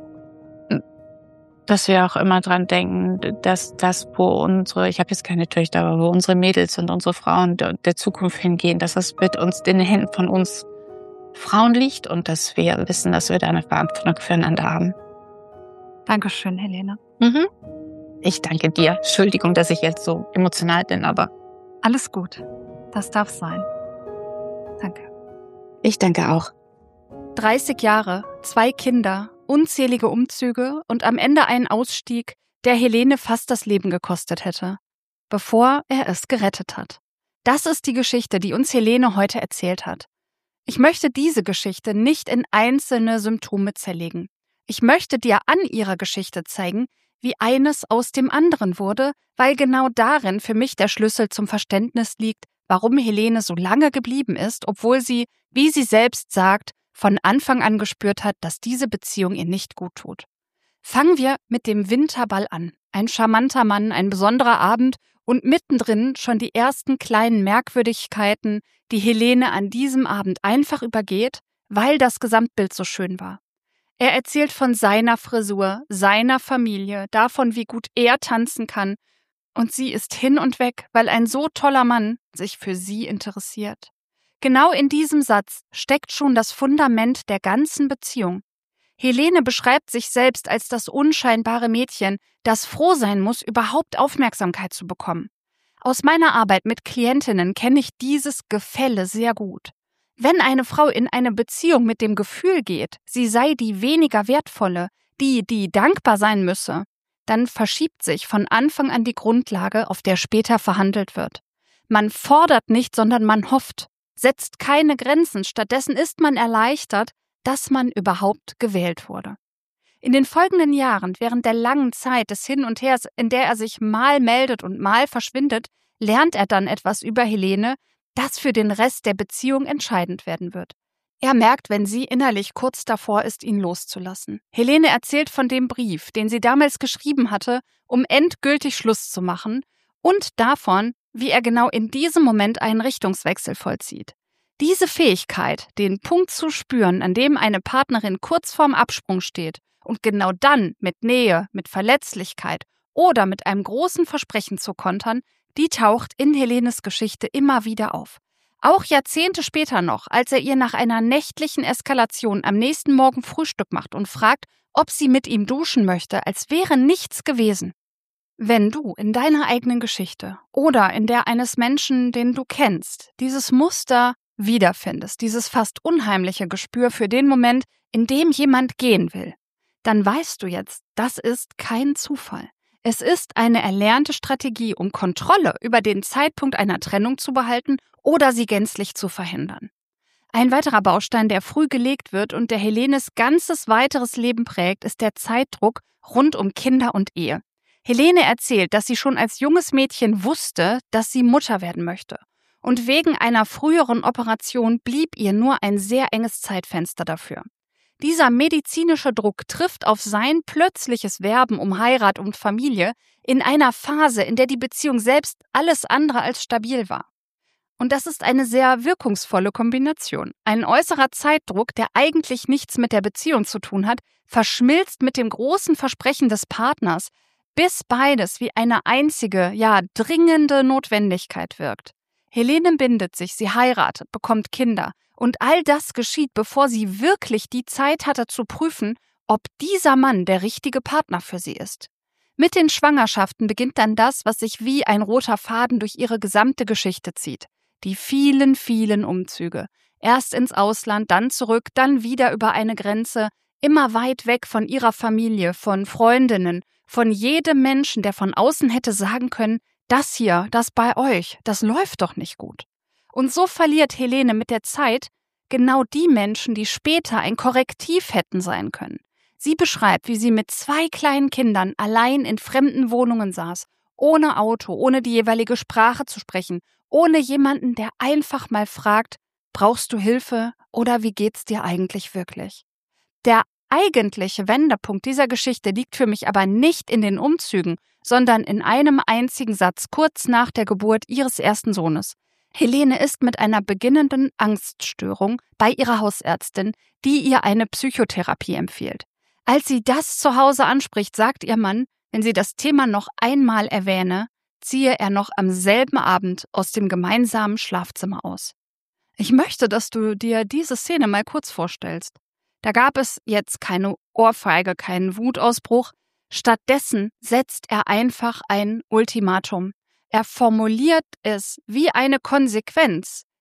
dass wir auch immer dran denken, dass das, ich habe jetzt keine Töchter, aber wo unsere Mädels und unsere Frauen der Zukunft hingehen, dass das mit uns in den Händen von uns Frauen liegt und dass wir wissen, dass wir da eine Verantwortung füreinander haben. Dankeschön, Helene. Mhm. Ich danke dir. Entschuldigung, dass ich jetzt so emotional bin, aber Alles gut. Das darf sein. Danke. Ich danke auch. 30 Jahre, 2 Kinder, unzählige Umzüge und am Ende ein Ausstieg, der Helene fast das Leben gekostet hätte, bevor er es gerettet hat. Das ist die Geschichte, die uns Helene heute erzählt hat. Ich möchte diese Geschichte nicht in einzelne Symptome zerlegen. Ich möchte dir an ihrer Geschichte zeigen, wie eines aus dem anderen wurde, weil genau darin für mich der Schlüssel zum Verständnis liegt, warum Helene so lange geblieben ist, obwohl sie, wie sie selbst sagt, von Anfang an gespürt hat, dass diese Beziehung ihr nicht gut tut. Fangen wir mit dem Winterball an. Ein charmanter Mann, ein besonderer Abend und mittendrin schon die ersten kleinen Merkwürdigkeiten, die Helene an diesem Abend einfach übergeht, weil das Gesamtbild so schön war. Er erzählt von seiner Frisur, seiner Familie, davon, wie gut er tanzen kann, und sie ist hin und weg, weil ein so toller Mann sich für sie interessiert. Genau in diesem Satz steckt schon das Fundament der ganzen Beziehung. Helene beschreibt sich selbst als das unscheinbare Mädchen, das froh sein muss, überhaupt Aufmerksamkeit zu bekommen. Aus meiner Arbeit mit Klientinnen kenne ich dieses Gefälle sehr gut. Wenn eine Frau in eine Beziehung mit dem Gefühl geht, sie sei die weniger wertvolle, die dankbar sein müsse, dann verschiebt sich von Anfang an die Grundlage, auf der später verhandelt wird. Man fordert nicht, sondern man hofft, setzt keine Grenzen, stattdessen ist man erleichtert, dass man überhaupt gewählt wurde. In den folgenden Jahren, während der langen Zeit des Hin und Hers, in der er sich mal meldet und mal verschwindet, lernt er dann etwas über Helene, das für den Rest der Beziehung entscheidend werden wird. Er merkt, wenn sie innerlich kurz davor ist, ihn loszulassen. Helene erzählt von dem Brief, den sie damals geschrieben hatte, um endgültig Schluss zu machen, und davon, wie er genau in diesem Moment einen Richtungswechsel vollzieht. Diese Fähigkeit, den Punkt zu spüren, an dem eine Partnerin kurz vorm Absprung steht und genau dann mit Nähe, mit Verletzlichkeit oder mit einem großen Versprechen zu kontern, die taucht in Helenes Geschichte immer wieder auf. Auch Jahrzehnte später noch, als er ihr nach einer nächtlichen Eskalation am nächsten Morgen Frühstück macht und fragt, ob sie mit ihm duschen möchte, als wäre nichts gewesen. Wenn du in deiner eigenen Geschichte oder in der eines Menschen, den du kennst, dieses Muster wiederfindest, dieses fast unheimliche Gespür für den Moment, in dem jemand gehen will, dann weißt du jetzt, das ist kein Zufall. Es ist eine erlernte Strategie, um Kontrolle über den Zeitpunkt einer Trennung zu behalten oder sie gänzlich zu verhindern. Ein weiterer Baustein, der früh gelegt wird und der Helenes ganzes weiteres Leben prägt, ist der Zeitdruck rund um Kinder und Ehe. Helene erzählt, dass sie schon als junges Mädchen wusste, dass sie Mutter werden möchte. Und wegen einer früheren Operation blieb ihr nur ein sehr enges Zeitfenster dafür. Dieser medizinische Druck trifft auf sein plötzliches Werben um Heirat und Familie in einer Phase, in der die Beziehung selbst alles andere als stabil war. Und das ist eine sehr wirkungsvolle Kombination. Ein äußerer Zeitdruck, der eigentlich nichts mit der Beziehung zu tun hat, verschmilzt mit dem großen Versprechen des Partners, bis beides wie eine einzige, dringende Notwendigkeit wirkt. Helene bindet sich, sie heiratet, bekommt Kinder und all das geschieht, bevor sie wirklich die Zeit hatte zu prüfen, ob dieser Mann der richtige Partner für sie ist. Mit den Schwangerschaften beginnt dann das, was sich wie ein roter Faden durch ihre gesamte Geschichte zieht. Die vielen, vielen Umzüge. Erst ins Ausland, dann zurück, dann wieder über eine Grenze, immer weit weg von ihrer Familie, von Freundinnen, von jedem Menschen, der von außen hätte sagen können, das hier, das bei euch, das läuft doch nicht gut. Und so verliert Helene mit der Zeit genau die Menschen, die später ein Korrektiv hätten sein können. Sie beschreibt, wie sie mit 2 kleinen Kindern allein in fremden Wohnungen saß, ohne Auto, ohne die jeweilige Sprache zu sprechen, ohne jemanden, der einfach mal fragt, brauchst du Hilfe oder wie geht's dir eigentlich wirklich? Der eigentliche Wendepunkt dieser Geschichte liegt für mich aber nicht in den Umzügen, sondern in einem einzigen Satz kurz nach der Geburt ihres ersten Sohnes. Helene ist mit einer beginnenden Angststörung bei ihrer Hausärztin, die ihr eine Psychotherapie empfiehlt. Als sie das zu Hause anspricht, sagt ihr Mann, wenn sie das Thema noch einmal erwähne, ziehe er noch am selben Abend aus dem gemeinsamen Schlafzimmer aus. Ich möchte, dass du dir diese Szene mal kurz vorstellst. Da gab es jetzt keine Ohrfeige, keinen Wutausbruch. Stattdessen setzt er einfach ein Ultimatum. Er formuliert es wie eine Konsequenz,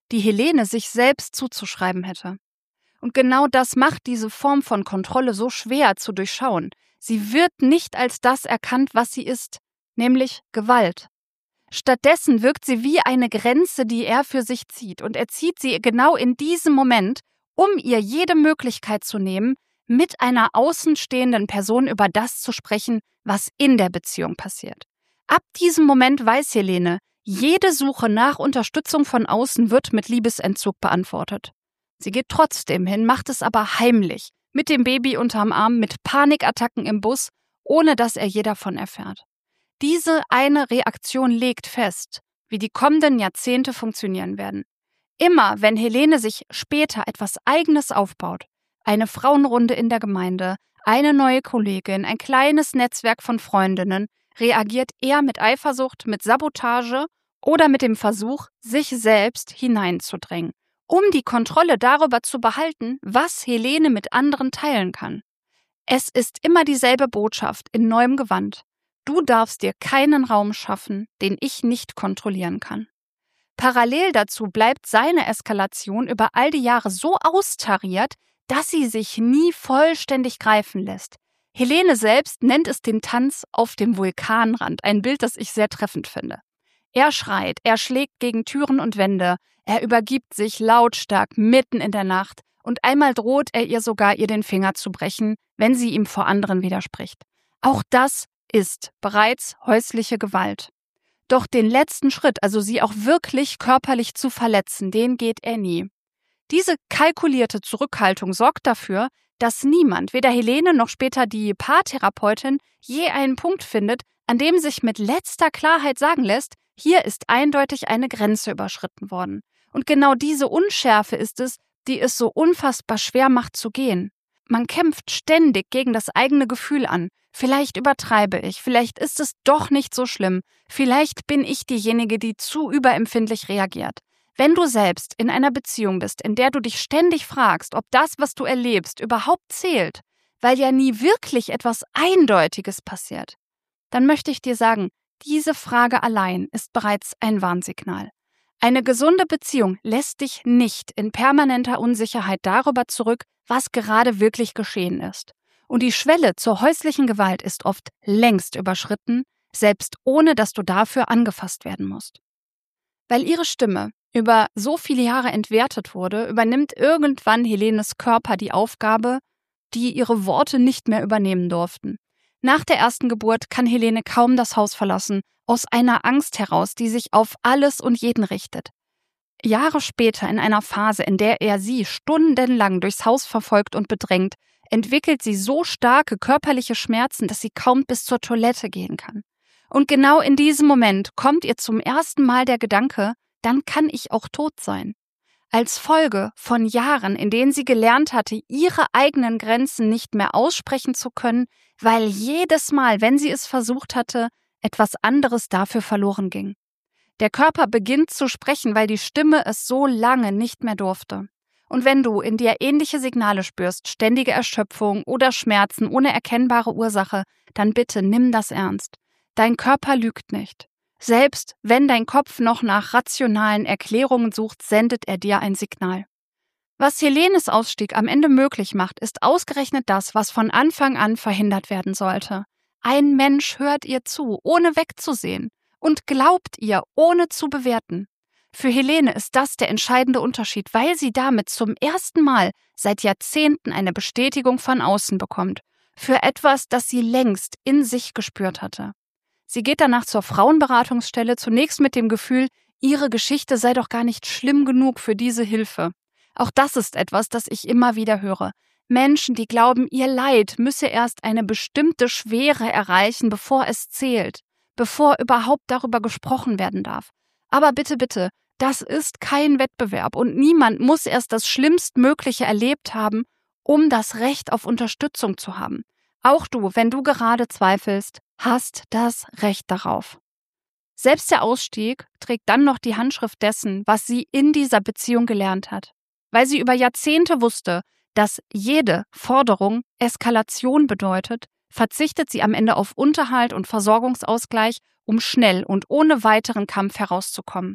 die Helene sich selbst zuzuschreiben hätte. Und genau das macht diese Form von Kontrolle so schwer zu durchschauen. Sie wird nicht als das erkannt, was sie ist, nämlich Gewalt. Stattdessen wirkt sie wie eine Grenze, die er für sich zieht. Und er zieht sie genau in diesem Moment, um ihr jede Möglichkeit zu nehmen, mit einer außenstehenden Person über das zu sprechen, was in der Beziehung passiert. Ab diesem Moment weiß Helene, jede Suche nach Unterstützung von außen wird mit Liebesentzug beantwortet. Sie geht trotzdem hin, macht es aber heimlich, mit dem Baby unterm Arm, mit Panikattacken im Bus, ohne dass er je davon erfährt. Diese eine Reaktion legt fest, wie die kommenden Jahrzehnte funktionieren werden. Immer, wenn Helene sich später etwas Eigenes aufbaut, eine Frauenrunde in der Gemeinde, eine neue Kollegin, ein kleines Netzwerk von Freundinnen, reagiert er mit Eifersucht, mit Sabotage oder mit dem Versuch, sich selbst hineinzudrängen, um die Kontrolle darüber zu behalten, was Helene mit anderen teilen kann. Es ist immer dieselbe Botschaft in neuem Gewand. Du darfst dir keinen Raum schaffen, den ich nicht kontrollieren kann. Parallel dazu bleibt seine Eskalation über all die Jahre so austariert, dass sie sich nie vollständig greifen lässt. Helene selbst nennt es den Tanz auf dem Vulkanrand, ein Bild, das ich sehr treffend finde. Er schreit, er schlägt gegen Türen und Wände, er übergibt sich lautstark mitten in der Nacht und einmal droht er ihr sogar, ihr den Finger zu brechen, wenn sie ihm vor anderen widerspricht. Auch das ist bereits häusliche Gewalt. Doch den letzten Schritt, also sie auch wirklich körperlich zu verletzen, den geht er nie. Diese kalkulierte Zurückhaltung sorgt dafür, dass niemand, weder Helene noch später die Paartherapeutin, je einen Punkt findet, an dem sich mit letzter Klarheit sagen lässt, hier ist eindeutig eine Grenze überschritten worden. Und genau diese Unschärfe ist es, die es so unfassbar schwer macht zu gehen. Man kämpft ständig gegen das eigene Gefühl an. Vielleicht übertreibe ich, vielleicht ist es doch nicht so schlimm, vielleicht bin ich diejenige, die zu überempfindlich reagiert. Wenn du selbst in einer Beziehung bist, in der du dich ständig fragst, ob das, was du erlebst, überhaupt zählt, weil ja nie wirklich etwas Eindeutiges passiert, dann möchte ich dir sagen, diese Frage allein ist bereits ein Warnsignal. Eine gesunde Beziehung lässt dich nicht in permanenter Unsicherheit darüber zurück, was gerade wirklich geschehen ist. Und die Schwelle zur häuslichen Gewalt ist oft längst überschritten, selbst ohne dass du dafür angefasst werden musst. Weil ihre Stimme über so viele Jahre entwertet wurde, übernimmt irgendwann Helenes Körper die Aufgabe, die ihre Worte nicht mehr übernehmen durften. Nach der ersten Geburt kann Helene kaum das Haus verlassen, aus einer Angst heraus, die sich auf alles und jeden richtet. Jahre später, in einer Phase, in der er sie stundenlang durchs Haus verfolgt und bedrängt, entwickelt sie so starke körperliche Schmerzen, dass sie kaum bis zur Toilette gehen kann. Und genau in diesem Moment kommt ihr zum ersten Mal der Gedanke, dann kann ich auch tot sein. Als Folge von Jahren, in denen sie gelernt hatte, ihre eigenen Grenzen nicht mehr aussprechen zu können, weil jedes Mal, wenn sie es versucht hatte, etwas anderes dafür verloren ging. Der Körper beginnt zu sprechen, weil die Stimme es so lange nicht mehr durfte. Und wenn du in dir ähnliche Signale spürst, ständige Erschöpfung oder Schmerzen ohne erkennbare Ursache, dann bitte nimm das ernst. Dein Körper lügt nicht. Selbst wenn dein Kopf noch nach rationalen Erklärungen sucht, sendet er dir ein Signal. Was Helenes Ausstieg am Ende möglich macht, ist ausgerechnet das, was von Anfang an verhindert werden sollte. Ein Mensch hört ihr zu, ohne wegzusehen, und glaubt ihr, ohne zu bewerten. Für Helene ist das der entscheidende Unterschied, weil sie damit zum ersten Mal seit Jahrzehnten eine Bestätigung von außen bekommt, für etwas, das sie längst in sich gespürt hatte. Sie geht danach zur Frauenberatungsstelle, zunächst mit dem Gefühl, ihre Geschichte sei doch gar nicht schlimm genug für diese Hilfe. Auch das ist etwas, das ich immer wieder höre. Menschen, die glauben, ihr Leid müsse erst eine bestimmte Schwere erreichen, bevor es zählt, bevor überhaupt darüber gesprochen werden darf. Aber bitte, bitte, das ist kein Wettbewerb und niemand muss erst das Schlimmstmögliche erlebt haben, um das Recht auf Unterstützung zu haben. Auch du, wenn du gerade zweifelst, hast das Recht darauf. Selbst der Ausstieg trägt dann noch die Handschrift dessen, was sie in dieser Beziehung gelernt hat. Weil sie über Jahrzehnte wusste, dass jede Forderung Eskalation bedeutet, verzichtet sie am Ende auf Unterhalt und Versorgungsausgleich, um schnell und ohne weiteren Kampf herauszukommen.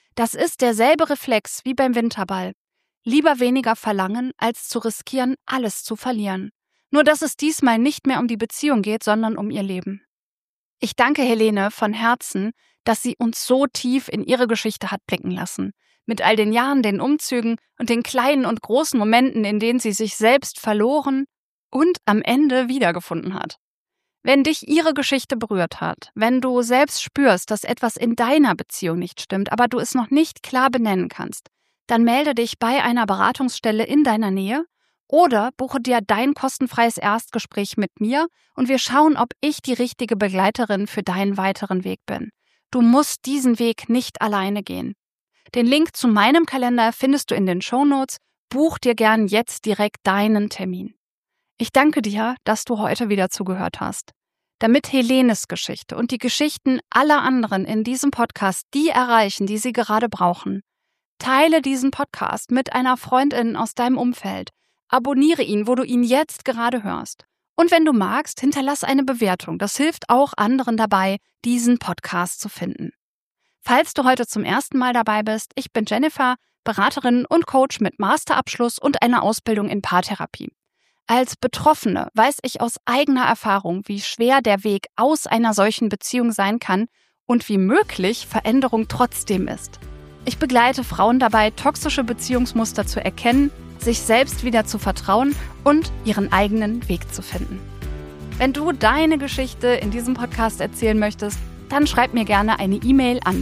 Das ist derselbe Reflex wie beim Winterball. Lieber weniger verlangen, als zu riskieren, alles zu verlieren. Nur dass es diesmal nicht mehr um die Beziehung geht, sondern um ihr Leben. Ich danke Helene von Herzen, dass sie uns so tief in ihre Geschichte hat blicken lassen. Mit all den Jahren, den Umzügen und den kleinen und großen Momenten, in denen sie sich selbst verloren und am Ende wiedergefunden hat. Wenn dich ihre Geschichte berührt hat, wenn du selbst spürst, dass etwas in deiner Beziehung nicht stimmt, aber du es noch nicht klar benennen kannst, dann melde dich bei einer Beratungsstelle in deiner Nähe oder buche dir dein kostenfreies Erstgespräch mit mir und wir schauen, ob ich die richtige Begleiterin für deinen weiteren Weg bin. Du musst diesen Weg nicht alleine gehen. Den Link zu meinem Kalender findest du in den Shownotes. Buch dir gern jetzt direkt deinen Termin. Ich danke dir, dass du heute wieder zugehört hast. Damit Helenes Geschichte und die Geschichten aller anderen in diesem Podcast die erreichen, die sie gerade brauchen, teile diesen Podcast mit einer Freundin aus deinem Umfeld. Abonniere ihn, wo du ihn jetzt gerade hörst. Und wenn du magst, hinterlass eine Bewertung. Das hilft auch anderen dabei, diesen Podcast zu finden. Falls du heute zum ersten Mal dabei bist, ich bin Jennifer, Beraterin und Coach mit Masterabschluss und einer Ausbildung in Paartherapie. Als Betroffene weiß ich aus eigener Erfahrung, wie schwer der Weg aus einer solchen Beziehung sein kann und wie möglich Veränderung trotzdem ist. Ich begleite Frauen dabei, toxische Beziehungsmuster zu erkennen, sich selbst wieder zu vertrauen und ihren eigenen Weg zu finden. Wenn du deine Geschichte in diesem Podcast erzählen möchtest, dann schreib mir gerne eine E-Mail an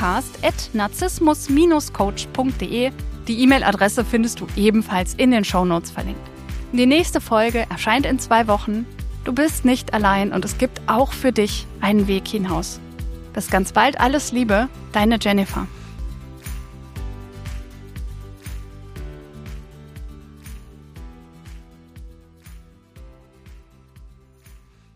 podcast@narzissmus-coach.de. Die E-Mail-Adresse findest du ebenfalls in den Shownotes verlinkt. Die nächste Folge erscheint in 2 Wochen. Du bist nicht allein und es gibt auch für dich einen Weg hinaus. Bis ganz bald, alles Liebe, deine Jennifer.